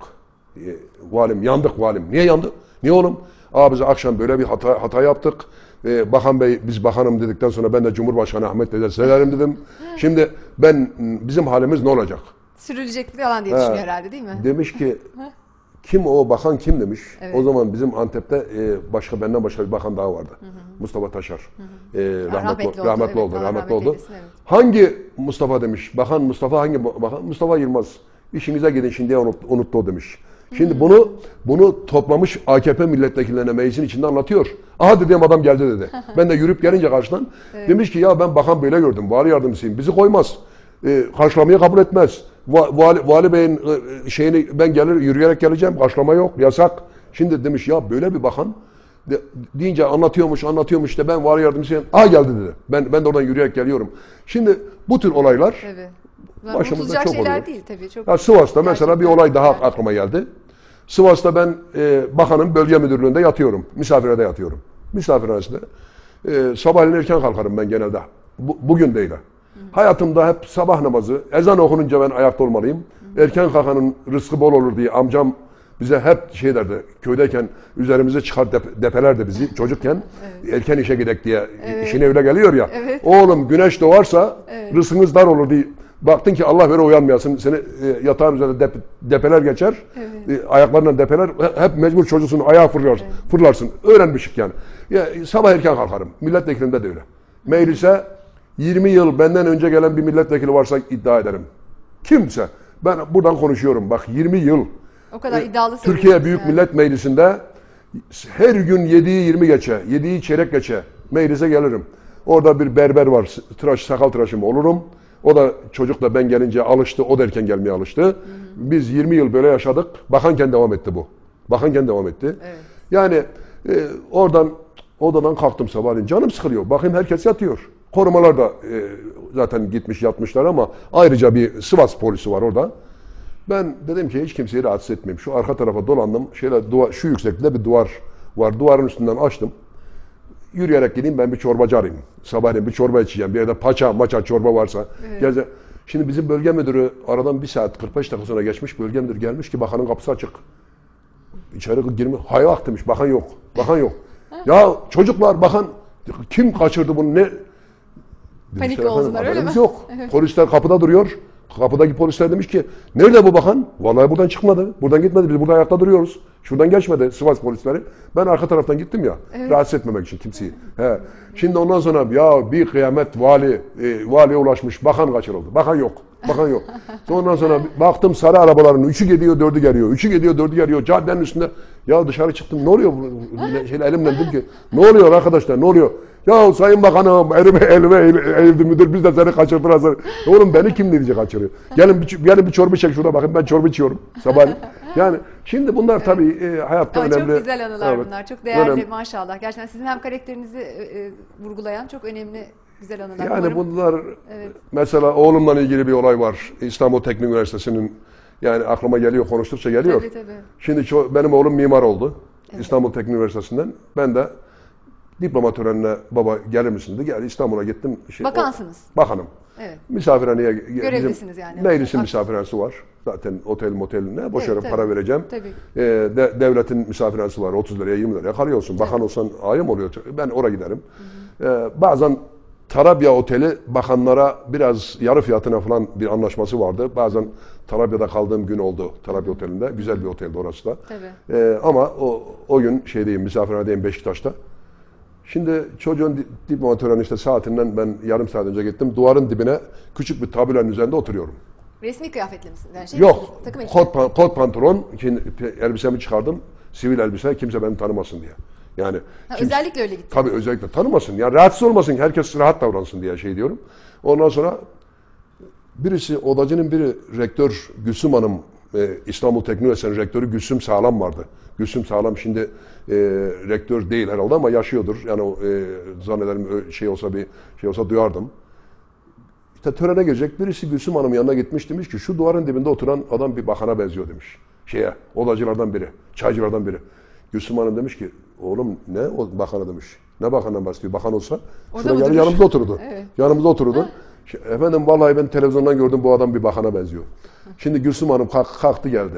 Valim yandık valim. Niye yandık? Niye oğlum? Biz akşam böyle bir hata yaptık. Bakan Bey biz bakanım dedikten sonra ben de Cumhurbaşkanı Ahmet Necdet Sezer'im dedim. Şimdi bizim halimiz ne olacak? Sürülecek falan diye düşünüyor herhalde değil mi? Demiş ki kim o bakan kim demiş. Evet. O zaman bizim Antep'te benden başka bir bakan daha vardı. Hı hı. Mustafa Taşar. Rahmetli oldu. Evet. Hangi Mustafa demiş. Bakan Mustafa hangi bakan? Mustafa Yılmaz. İşinize gidin şimdiye unuttu o demiş. Şimdi bunu toplamış AKP milletvekillerine meclisin içinde anlatıyor. Aha dediğim adam geldi dedi. Ben de yürüyüp gelince karşıdan demiş ki ya ben bakan böyle gördüm. Vali yardımcısıyım. Bizi koymaz. Karşılamayı kabul etmez. Vali Bey'in şeyini ben yürüyerek geleceğim. Karşılama yok. Yasak. Şimdi demiş ya böyle bir bakan deyince anlatıyormuş işte ben vali yardımcısıyım. Aha geldi dedi. Ben de oradan yürüyerek geliyorum. Şimdi bu tür olaylar başımızda çok oluyor. Değil tabii. Çok Sivas'ta mesela bir olay daha aklıma geldi. Sivas'ta ben bakanın bölge müdürlüğünde yatıyorum. Misafirhanede yatıyorum. Misafirhanesinde. Sabahleyin erken kalkarım ben genelde. Bugün değil. Hayatımda hep sabah namazı, ezan okununca ben ayakta olmalıyım. Erken kalkanın rızkı bol olur diye amcam bize hep şey derdi. Köydeyken üzerimize çıkar depelerdi bizi çocukken. Evet. Erken işe gidek diye. Evet. İşine öyle geliyor ya. Evet. Oğlum güneş doğarsa rızkınız dar olur diye. Baktın ki Allah böyle uyanmayasın. Seni yatağın üzerinde depeler geçer. Evet. Ayaklarından depeler. Hep mecbur çocuğun ayağa fırlarsın. Öğrenmişik yani. Sabah erken kalkarım. Milletvekilimde de öyle. Meclise 20 yıl benden önce gelen bir milletvekili varsa iddia ederim. Kimse. Ben buradan konuşuyorum. Bak 20 yıl. O kadar iddialı Türkiye Büyük Millet Meclisi'nde Her gün 7'yi 20 geçe, 7'yi çeyrek geçe meclise gelirim. Orada bir berber var, sakal tıraşım olurum. O da çocuk da ben gelince alıştı, o da erken gelmeye alıştı. Biz 20 yıl böyle yaşadık. Bakanken devam etti bu. Bakanken devam etti. Evet. Yani oradan odadan kalktım sabahleyin. Canım sıkılıyor. Bakayım herkes yatıyor. Korumalar da zaten gitmiş yatmışlar ama ayrıca bir Sivas polisi var orada. Ben dedim ki hiç kimseyi rahatsız etmeyeyim. Şu arka tarafa dolandım. Şu yükseklikte bir duvar var. Duvarın üstünden açtım. Yürüyerek gideyim ben bir çorbacı arayayım. Sabahleyin bir çorba içeceğim. Bir yerde maça çorba varsa. Evet. Şimdi bizim bölge müdürü aradan 1 saat 45 dakika sonra geçmiş. Bölge müdürü gelmiş ki bakanın kapısı açık. İçeri girmiş. Hayvak demiş. Bakan yok. Bakan yok. Ya çocuklar bakan kim kaçırdı bunu ne? Panik oldular öyle mi? Yok. Evet. Polisler kapıda duruyor. Kapıdaki polisler demiş ki nerede bu bakan? Vallahi buradan çıkmadı. Buradan gitmedi. Biz burada ayakta duruyoruz. Şuradan geçmedi Sivas polisleri. Ben arka taraftan gittim ya. Evet. Rahatsız etmemek için kimseyi. He. Şimdi ondan sonra ya bir kıyamet valiye ulaşmış. Bakan kaçırıldı. Bakan yok. Bakan yok. Ondan sonra baktım sarı arabaların 3'ü gidiyor 4'ü geliyor. 3'ü gidiyor 4'ü geliyor. Caddenin üstünde. Ya dışarı çıktım. Ne oluyor? Elimle dedim ki ne oluyor arkadaşlar ne oluyor? Ya Sayın Bakanım elime eğildi müdür biz de seni kaçırdılar. Oğlum beni kim diyecek kaçırıyor? Gelin bir çorba çek şurada bakın ben çorba içiyorum sabahleyin. Yani şimdi bunlar tabii hayatta ama önemli. Çok güzel anılar evet. bunlar. Çok değerli maşallah. Gerçekten sizin hem karakterinizi vurgulayan çok önemli güzel anılar. Yani umarım, bunlar mesela oğlumla ilgili bir olay var. İstanbul Teknik Üniversitesi'nin yani aklıma geliyor konuştukça geliyor. Tabii. Şimdi benim oğlum mimar oldu. Evet. İstanbul Teknik Üniversitesi'nden. Ben de diploma törenine baba gelir misin dedi. Geldi İstanbul'a gittim. Bakansınız. Bakanım. Evet. Misafirhaneye görevlisiniz yani. Meclisin misafirhanesi var. Zaten otel moteline boş yere para vereceğim. Tabii. Devletin misafirhanesi var. 30 liraya 20 liraya kalıyorsun. Bakan olsan ayım oluyor. Ben oraya giderim. Bazen Tarabya Oteli bakanlara biraz yarı fiyatına falan bir anlaşması vardı. Bazen Tarabya'da kaldığım gün oldu. Tarabya Oteli'nde. Güzel bir oteldi orası da. Ama o gün misafirhanedeyim Beşiktaş'ta. Şimdi çocuğun diploma töreni işte saatinden ben yarım saat önce gittim. Duvarın dibine küçük bir tabulanın üzerinde oturuyorum. Resmi kıyafetli misiniz? Yani yok. Kot pantolon. Elbisemi çıkardım. Sivil elbise. Kimse beni tanımasın diye. Yani özellikle öyle gittiniz. Tabii özellikle tanımasın. Yani rahatsız olmasın. Herkes rahat davransın diye diyorum. Ondan sonra odacının biri rektör Gülsüm Hanım, İstanbul Teknik Üniversitesi'nin rektörü Gülsüm Sağlam vardı. Gülsüm Sağlam şimdi rektör değil herhalde ama yaşıyordur. Yani zannederim şey olsa duyardım. İşte törene girecek birisi Gülsüm Hanım'ın yanına gitmiş demiş ki şu duvarın dibinde oturan adam bir bakana benziyor demiş. Odacılardan biri, çaycılardan biri. Gülsüm Hanım demiş ki oğlum ne o bakana demiş. Ne bakandan bahsediyor? Bakan olsa şurada yanımızda otururdu. Evet. Yanımızda otururdu. Efendim vallahi ben televizyondan gördüm bu adam bir bakana benziyor. Şimdi Gülsüm Hanım kalktı geldi.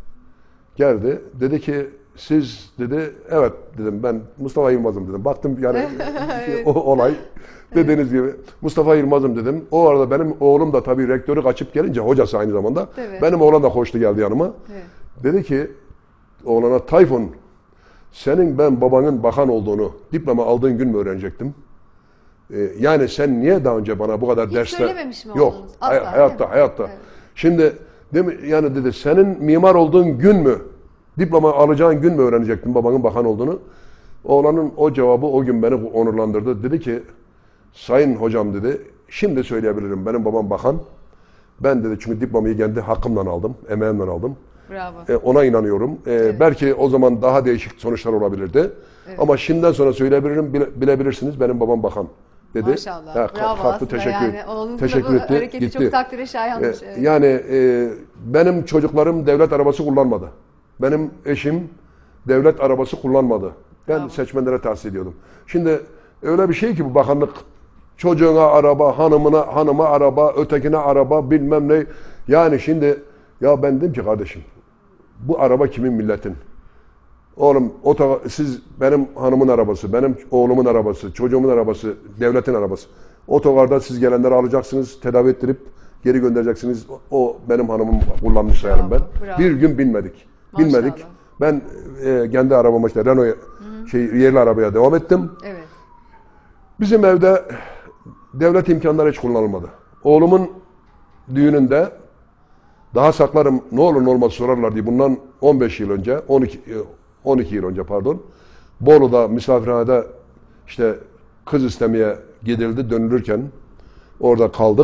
Geldi dedi ki siz dedi evet dedim ben Mustafa Yılmaz'ım dedim. Baktım yani o olay dediğiniz gibi Mustafa Yılmaz'ım dedim. O arada benim oğlum da tabii rektörü kaçıp gelince hocası aynı zamanda. Tabii. Benim oğlan da koştu geldi yanıma. Evet. Dedi ki oğlana Tayfun senin ben babanın bakan olduğunu diploma aldığın gün mü öğrenecektim? Yani sen niye daha önce bana bu kadar dersler... Hiç söylememiş mi Yok. Asla, hayatta. Evet. Şimdi yani dedi senin mimar olduğun gün mü diploma alacağın gün mü öğrenecektin babanın bakan olduğunu? Oğlanın o cevabı o gün beni onurlandırdı. Dedi ki sayın hocam dedi şimdi söyleyebilirim benim babam bakan. Ben dedi çünkü diplomayı kendi hakkımdan aldım, emeğimden aldım. Bravo. Ona inanıyorum. Belki o zaman daha değişik sonuçlar olabilirdi. Evet. Ama şimdiden sonra söyleyebilirim, bilebilirsiniz benim babam bakan dedi. Maşallah. Bravo kalktı, teşekkür etti. Hareketi gitti. Çok takdire şayanmış. Evet. Yani benim çocuklarım devlet arabası kullanmadı. Benim eşim devlet arabası kullanmadı. Ben seçmenlere tavsiye ediyordum. Şimdi öyle bir şey ki bu bakanlık çocuğuna araba, hanıma araba, ötekine araba bilmem ne. Yani şimdi ya ben dedim ki kardeşim bu araba kimin milletin? Oğlum siz benim hanımın arabası, benim oğlumun arabası, çocuğumun arabası, devletin arabası. Otogarda siz gelenleri alacaksınız, tedavi ettirip geri göndereceksiniz. O benim hanımım kullanmış sayarım ben. Bravo. Bir gün binmedik. Maşallah. Binmedik. Ben kendi arabama işte Renault yerli arabaya devam ettim. Evet. Bizim evde devlet imkanları hiç kullanılmadı. Oğlumun düğününde daha saklarım ne olur ne olmaz sorarlar diye bundan 15 yıl önce 12 yıl önce pardon. Bolu'da misafirhanede işte kız istemeye gidildi. Dönülürken orada kaldık.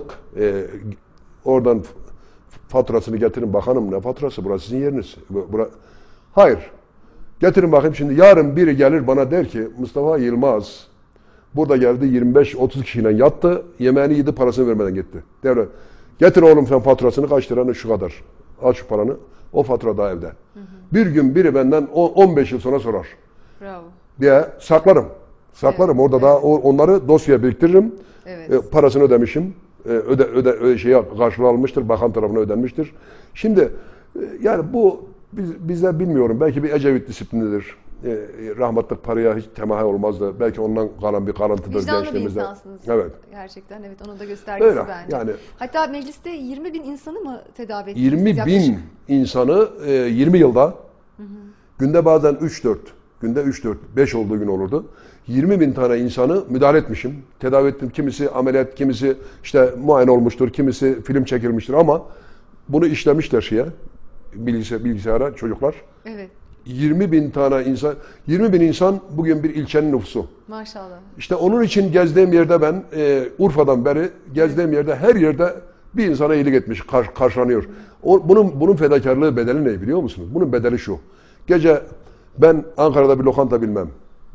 Oradan faturasını getirin bakanım. Ne faturası? Burası sizin yeriniz. Hayır. Getirin bakayım şimdi. Yarın biri gelir bana der ki Mustafa Yılmaz burada geldi 25-30 kişiyle yattı. Yemeğini yedi, parasını vermeden gitti. Devlet. Getir oğlum sen faturasını, kaç liranı, şu kadar. Al şu paranı. O fatura daha evde. Hı hı. Bir gün biri benden 15 yıl sonra sorar. Bravo. Diye saklarım. Saklarım. Evet, orada da onları dosyaya biriktiririm. Evet. Parasını ödemişim. Karşılığı almıştır. Bakan tarafına ödenmiştir. Şimdi yani bu bize bilmiyorum. Belki bir Ecevit disiplinidir. Rahmetlik paraya hiç temahi olmazdı. Belki ondan kalan bir kalıntıdır gençliğimizde. Vicdanlı bir insansınız. Evet. Gerçekten evet. Onun da göstergesi öyle, bence. Yani, hatta mecliste 20 bin insanı mı tedavi ettiniz? 20 bin insanı 20 yılda, hı hı, günde bazen 3-4, günde 3-4, 5 olduğu gün olurdu. 20 bin tane insanı müdahale etmişim. Tedavi ettim. Kimisi ameliyat, kimisi işte muayene olmuştur, kimisi film çekilmiştir ama bunu işlemişler bilgisayara çocuklar. Evet. 20 bin tane insan, 20 bin insan bugün bir ilçenin nüfusu. Maşallah. İşte onun için gezdiğim yerde ben, Urfa'dan beri gezdiğim yerde her yerde bir insana iyilik etmiş, karşılanıyor. Bunun fedakarlığı bedeli ne biliyor musunuz? Bunun bedeli şu. Gece ben Ankara'da bir lokanta bilmem.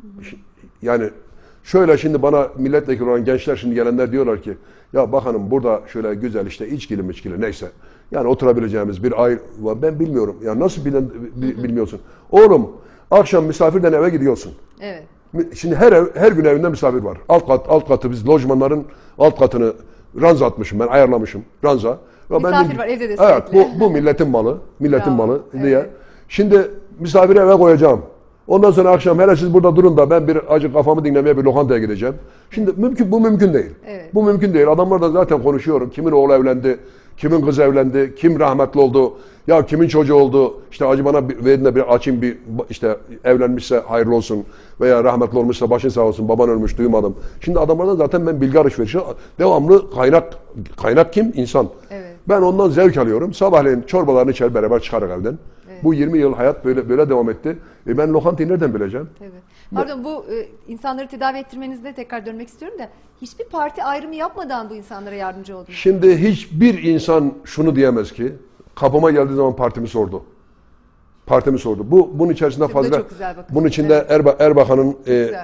Yani şöyle şimdi bana milletvekili olan gençler şimdi gelenler diyorlar ki ya bakanım burada şöyle güzel işte içkili neyse. Yani oturabileceğimiz bir aile var. Ben bilmiyorum. Ya nasıl bilmiyorsun? Oğlum akşam misafirden eve gidiyorsun. Evet. Şimdi her gün evinde misafir var. Alt katı biz lojmanların alt katını ranza atmışım ben, ayarlamışım. Ranza. Misafir var evde de sürekli. Evet bu milletin malı. Milletin malı diye. Evet. Şimdi misafiri eve koyacağım. Ondan sonra akşam hele siz burada durun da ben bir acı kafamı dinlemeye bir lokantaya gideceğim. Şimdi bu mümkün değil. Evet. Bu mümkün değil. Adamlarla zaten konuşuyorum. Kimin oğlu evlendi, kimin kız evlendi, kim rahmetli oldu, ya kimin çocuğu oldu. İşte acı bana verin de bir açayım bir işte evlenmişse hayırlı olsun veya rahmetli olmuşsa başın sağ olsun, baban ölmüş duymadım. Şimdi adamlardan zaten ben bilgi alışverişi devamlı kaynak kim? İnsan. Evet. Ben ondan zevk alıyorum. Sabahleyin çorbalarını içer beraber çıkarız evden. Evet. Bu 20 yıl hayat böyle devam etti. Ben lokantayı nereden bileceğim? Evet. Pardon bu insanları tedavi ettirmenizde tekrar dönmek istiyorum da hiçbir parti ayrımı yapmadan bu insanlara yardımcı oldunuz. Şimdi hiçbir insan şunu diyemez ki kapıma geldiği zaman partimi sordu. Partimi sordu. Bunun içerisinde çok fazla. Çok güzel bakın. Bunun içinde evet. Erbakan'ın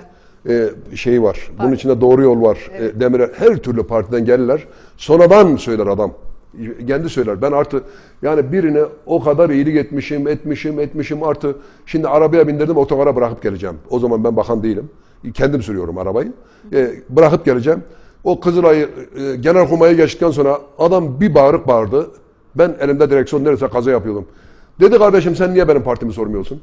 şeyi var. Parti. Bunun içinde Doğru Yol var. Evet. Demirel her türlü partiden gelirler. Sonradan söyler adam. Kendi söyler. Ben artık yani birine o kadar iyilik etmişim artık şimdi arabaya bindirdim otogara bırakıp geleceğim. O zaman ben bakan değilim. Kendim sürüyorum arabayı. Bırakıp geleceğim. O Kızılay'ı Genelkurmay'a geçtikten sonra adam bir bağırdı. Ben elimde direksiyon neredeyse kaza yapıyordum. Dedi kardeşim sen niye benim partimi sormuyorsun?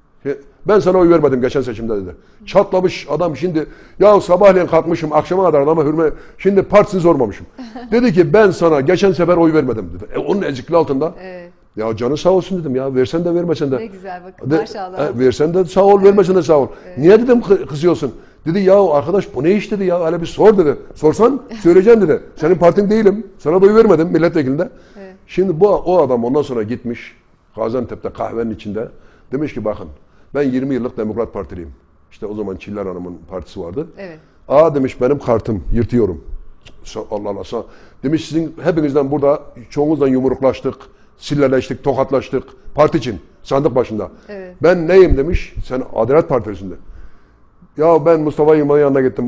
Ben sana oy vermedim geçen seçimde dedi. Çatlamış adam şimdi ya sabahleyin kalkmışım akşama kadar adama hürmet şimdi partisini sormamışım. Dedi ki ben sana geçen sefer oy vermedim dedi. Onun ezikli altında. Evet. Ya canı sağ olsun dedim ya versen de vermesen de. Ne güzel bakın maşallah. Versen de sağ ol evet. Vermesen de sağ ol. Evet. Niye dedim kızıyorsun? Dedi ya arkadaş bu ne iş dedi ya hele bir sor dedi. Sorsan söyleyeceğim dedi. Senin partin değilim. Sana da oy vermedim milletvekilinde. Evet. Şimdi o adam ondan sonra gitmiş Gaziantep'te kahvenin içinde demiş ki bakın ben 20 yıllık Demokrat Partiliyim. İşte o zaman Çiller Hanım'ın partisi vardı. Evet. Demiş benim kartım yırtıyorum. Allah Allah. Demiş sizin hepinizden burada çoğunuzdan yumruklaştık, silleleştik, tokatlaştık. Parti için sandık başında. Evet. Ben neyim demiş. Sen Adalet Partisi'nde. Ya ben Mustafa Yılmaz'ın yanına gittim.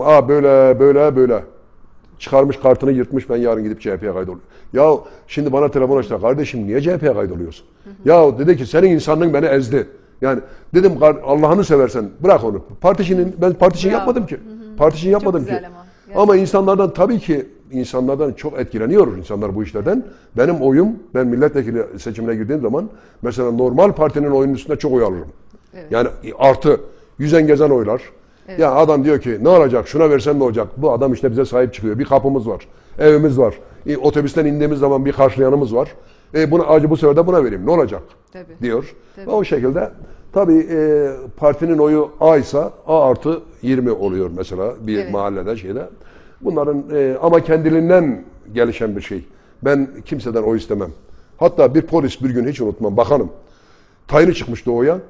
Böyle. Çıkarmış kartını yırtmış ben yarın gidip CHP'ye kaydoluyorum. Ya şimdi bana telefon açtı. Kardeşim niye CHP'ye kaydoluyorsun? Ya dedi ki senin insanlığın beni ezdi. Yani dedim Allah'ını seversen bırak onu. Ben parti için yapmadım ki. Parti için yapmadım ki. Ama insanlardan tabii ki çok etkileniyor insanlar bu işlerden. Benim oyum ben milletvekili seçimine girdiğim zaman mesela normal partinin oyunun üstünde çok oy alırım. Evet. Yani artı yüzen gezen oylar. Evet. Ya adam diyor ki ne olacak şuna versen ne olacak? Bu adam işte bize sahip çıkıyor. Bir kapımız var. Evimiz var. Otobüsten indiğimiz zaman bir karşılayanımız var. Bu sefer de buna vereyim. Ne olacak? Tabii. Diyor. Tabii. O şekilde tabii partinin oyu A ise A artı 20 oluyor mesela bir evet. Mahallede şeyde. Bunların ama kendiliğinden gelişen bir şey. Ben kimseden oy istemem. Hatta bir polis bir gün hiç unutmam bakanım. Tayini çıkmıştı oya.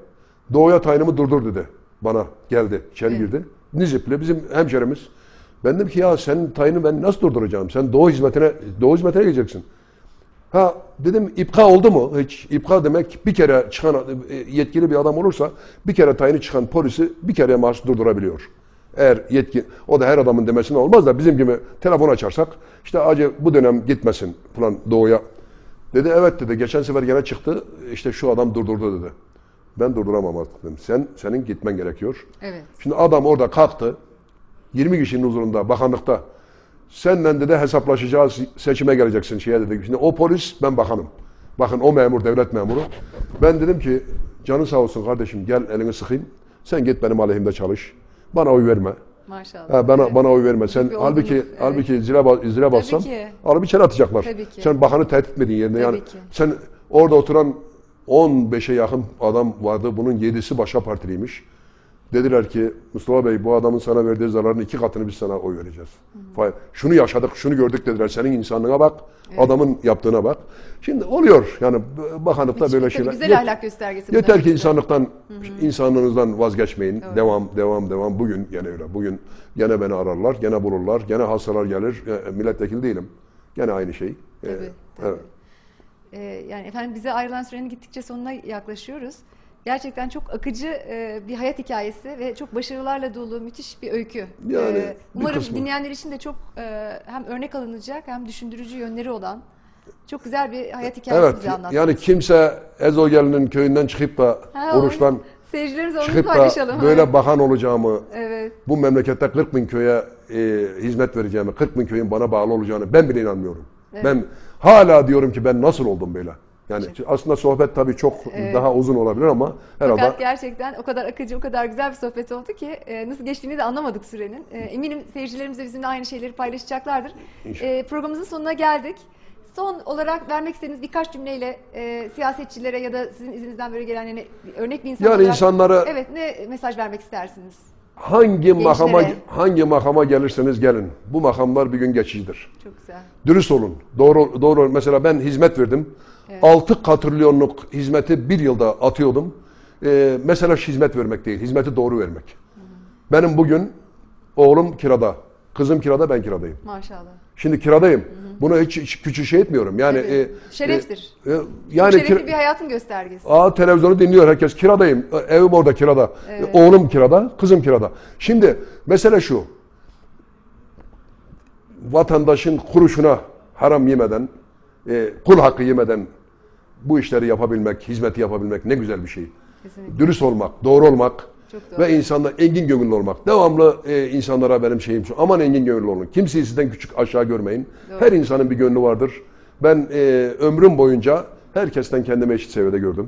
Doğu'ya tayinimi durdur dedi bana. Geldi, içeri girdi. Nizipli, bizim hemşerimiz. Ben dedim ki ya senin tayini ben nasıl durduracağım? Sen Doğu hizmetine geleceksin. Ha dedim İPKA oldu mu? Hiç İPKA demek bir kere çıkan yetkili bir adam olursa bir kere tayini çıkan polisi bir kere mahsus durdurabiliyor. Eğer yetki, o da her adamın demesine olmaz da bizim gibi telefon açarsak işte acı bu dönem gitmesin falan Doğu'ya. Dedi evet dedi geçen sefer gene çıktı işte şu adam durdurdu dedi. Ben durduramam artık dedim. Senin gitmen gerekiyor. Evet. Şimdi adam orada kalktı. 20 kişinin huzurunda bakanlıkta. Senden dedi hesaplaşacağız, seçime geleceksin şeye dedi. Şimdi o polis, ben bakanım. Bakın o memur, devlet memuru. Ben dedim ki, canın sağ olsun kardeşim gel elini sıkayım. Sen git benim aleyhimde çalış. Bana oy verme. Maşallah. Ha, bana oy verme. Sen halbuki zile bassan alıp içeri atacaklar. Sen bakanı tehdit etmedin yerine. Yani sen orada oturan 15'e yakın adam vardı. Bunun 7'si başka partiliymiş. Dediler ki Mustafa Bey bu adamın sana verdiği zararın 2 katını biz sana oy vereceğiz. Şunu yaşadık, şunu gördük dediler. Senin insanlığına bak, adamın yaptığına bak. Şimdi oluyor yani bakanlıkta böyle şeyler. Güzel ahlak göstergesi. Yeter ki insanlığınızdan vazgeçmeyin. Evet. Devam. Bugün gene öyle. Bugün gene beni ararlar, gene bulurlar, gene hastalar gelir. Milletvekili değilim. Gene aynı şey. Tabii. Evet. Yani efendim bize ayrılan sürenin gittikçe sonuna yaklaşıyoruz. Gerçekten çok akıcı bir hayat hikayesi ve çok başarılarla dolu müthiş bir öykü. Yani umarım dinleyenler için de çok hem örnek alınacak hem düşündürücü yönleri olan çok güzel bir hayat hikayesi bize anlattı. Yani kimse Ezogel'in köyünden çıkıp da oruçtan çıkıp da böyle bakan olacağımı, bu memlekette 40 bin köye hizmet vereceğimi, 40 bin köyün bana bağlı olacağını ben bile inanmıyorum. Evet. Ben hala diyorum ki ben nasıl oldum böyle? Yani aslında sohbet tabii çok daha uzun olabilir ama herhalde... Fakat gerçekten o kadar akıcı, o kadar güzel bir sohbet oldu ki nasıl geçtiğini de anlamadık sürenin. Eminim seyircilerimiz de bizimle aynı şeyleri paylaşacaklardır. Programımızın sonuna geldik. Son olarak vermek istediğiniz birkaç cümleyle siyasetçilere ya da sizin izninizden böyle gelen örnek bir insan yani olarak insanlara ne mesaj vermek istersiniz? Hangi makama gelirseniz gelin. Bu makamlar bir gün geçicidir. Çok güzel. Dürüst olun. Doğru. Mesela ben hizmet verdim. Evet. 6 katrilyonluk hizmeti bir yılda atıyordum. Mesela hizmet vermek değil, hizmeti doğru vermek. Benim bugün oğlum kirada, kızım kirada, ben kiradayım. Maşallah. Şimdi kiradayım. Bunu hiç küçük şey etmiyorum. Yani şereftir. Yani şerefli bir hayatın göstergesi. Televizyonu dinliyor herkes. Kiradayım. Evim orada kirada. Evet. Oğlum kirada, kızım kirada. Şimdi mesele şu. Vatandaşın kuruşuna haram yemeden, kul hakkı yemeden bu işleri yapabilmek, hizmeti yapabilmek ne güzel bir şey. Kesinlikle. Dürüst olmak, doğru olmak ve insanlar engin gönüllü olmak. Devamlı insanlara benim şeyim şu. Aman engin gönüllü olun. Kimseyi sizden küçük aşağı görmeyin. Doğru. Her insanın bir gönlü vardır. Ben ömrüm boyunca herkesten kendimi eşit seviyede gördüm.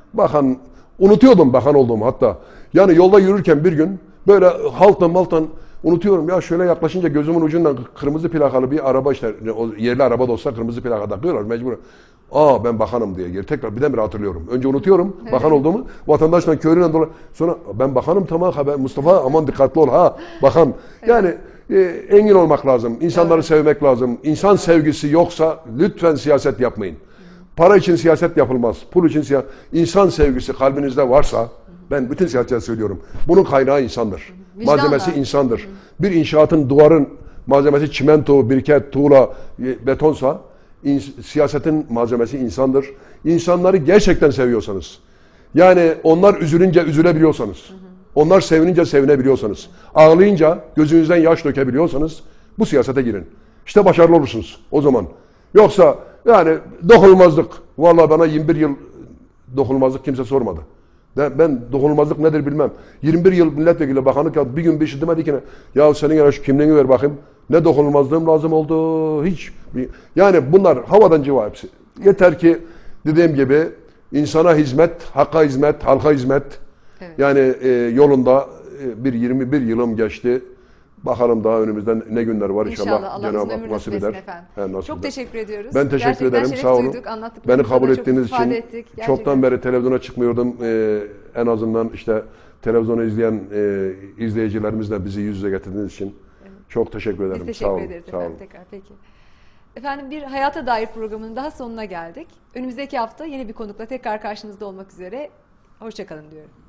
Unutuyordum bakan olduğumu hatta. Yani yolda yürürken bir gün böyle haltan unutuyorum ya şöyle yaklaşınca gözümün ucundan kırmızı plakalı bir araba işte o yerli araba da olsa kırmızı plaka takıyorlar mecbur. Ben bakanım diye tekrar birdenbire hatırlıyorum. Önce unutuyorum bakan olduğumu. Vatandaşla köylüyle dolayı sonra ben bakanım tamam Mustafa aman dikkatli ol bakan. Yani engin olmak lazım. İnsanları sevmek lazım. İnsan sevgisi yoksa lütfen siyaset yapmayın. Para için siyaset yapılmaz. Pul için siyaset. İnsan sevgisi kalbinizde varsa ben bütün siyasetçilere söylüyorum. Bunun kaynağı insandır. Malzemesi insandır. Bir inşaatın duvarın malzemesi çimento, biriket, tuğla, betonsa siyasetin malzemesi insandır. İnsanları gerçekten seviyorsanız, yani onlar üzülünce üzülebiliyorsanız, onlar sevinince sevinebiliyorsanız, ağlayınca gözünüzden yaş dökebiliyorsanız bu siyasete girin. İşte başarılı olursunuz o zaman. Yoksa yani dokunulmazlık. Vallahi bana 21 yıl dokunulmazlık kimse sormadı. Ben dokunulmazlık nedir bilmem. 21 yıl milletvekili bakanlık yaptı. Bir gün bir şey demedi ki ya senin ya şu kimliğini ver bakayım. Ne dokunulmazlığım lazım oldu hiç. Yani bunlar havadan civa hepsi. Yeter ki dediğim gibi insana hizmet, hakka hizmet, halka hizmet. Evet. Yani yolunda bir 21 yılım geçti. Bakalım daha önümüzden ne günler var inşallah. Cenab-ı Hak nasip eder. Çok teşekkür ediyoruz. Ben teşekkür ederim. Sağ olun. Beni kabul ettiğiniz için. Çoktan beri televizyona çıkmıyordum. En azından işte televizyonu izleyen izleyicilerimizle bizi yüz yüze getirdiğiniz için. Evet. Çok teşekkür ederim. Biz teşekkür ederiz efendim tekrar. Peki. Efendim bir hayata dair programının daha sonuna geldik. Önümüzdeki hafta yeni bir konukla tekrar karşınızda olmak üzere. Hoşça kalın diyorum.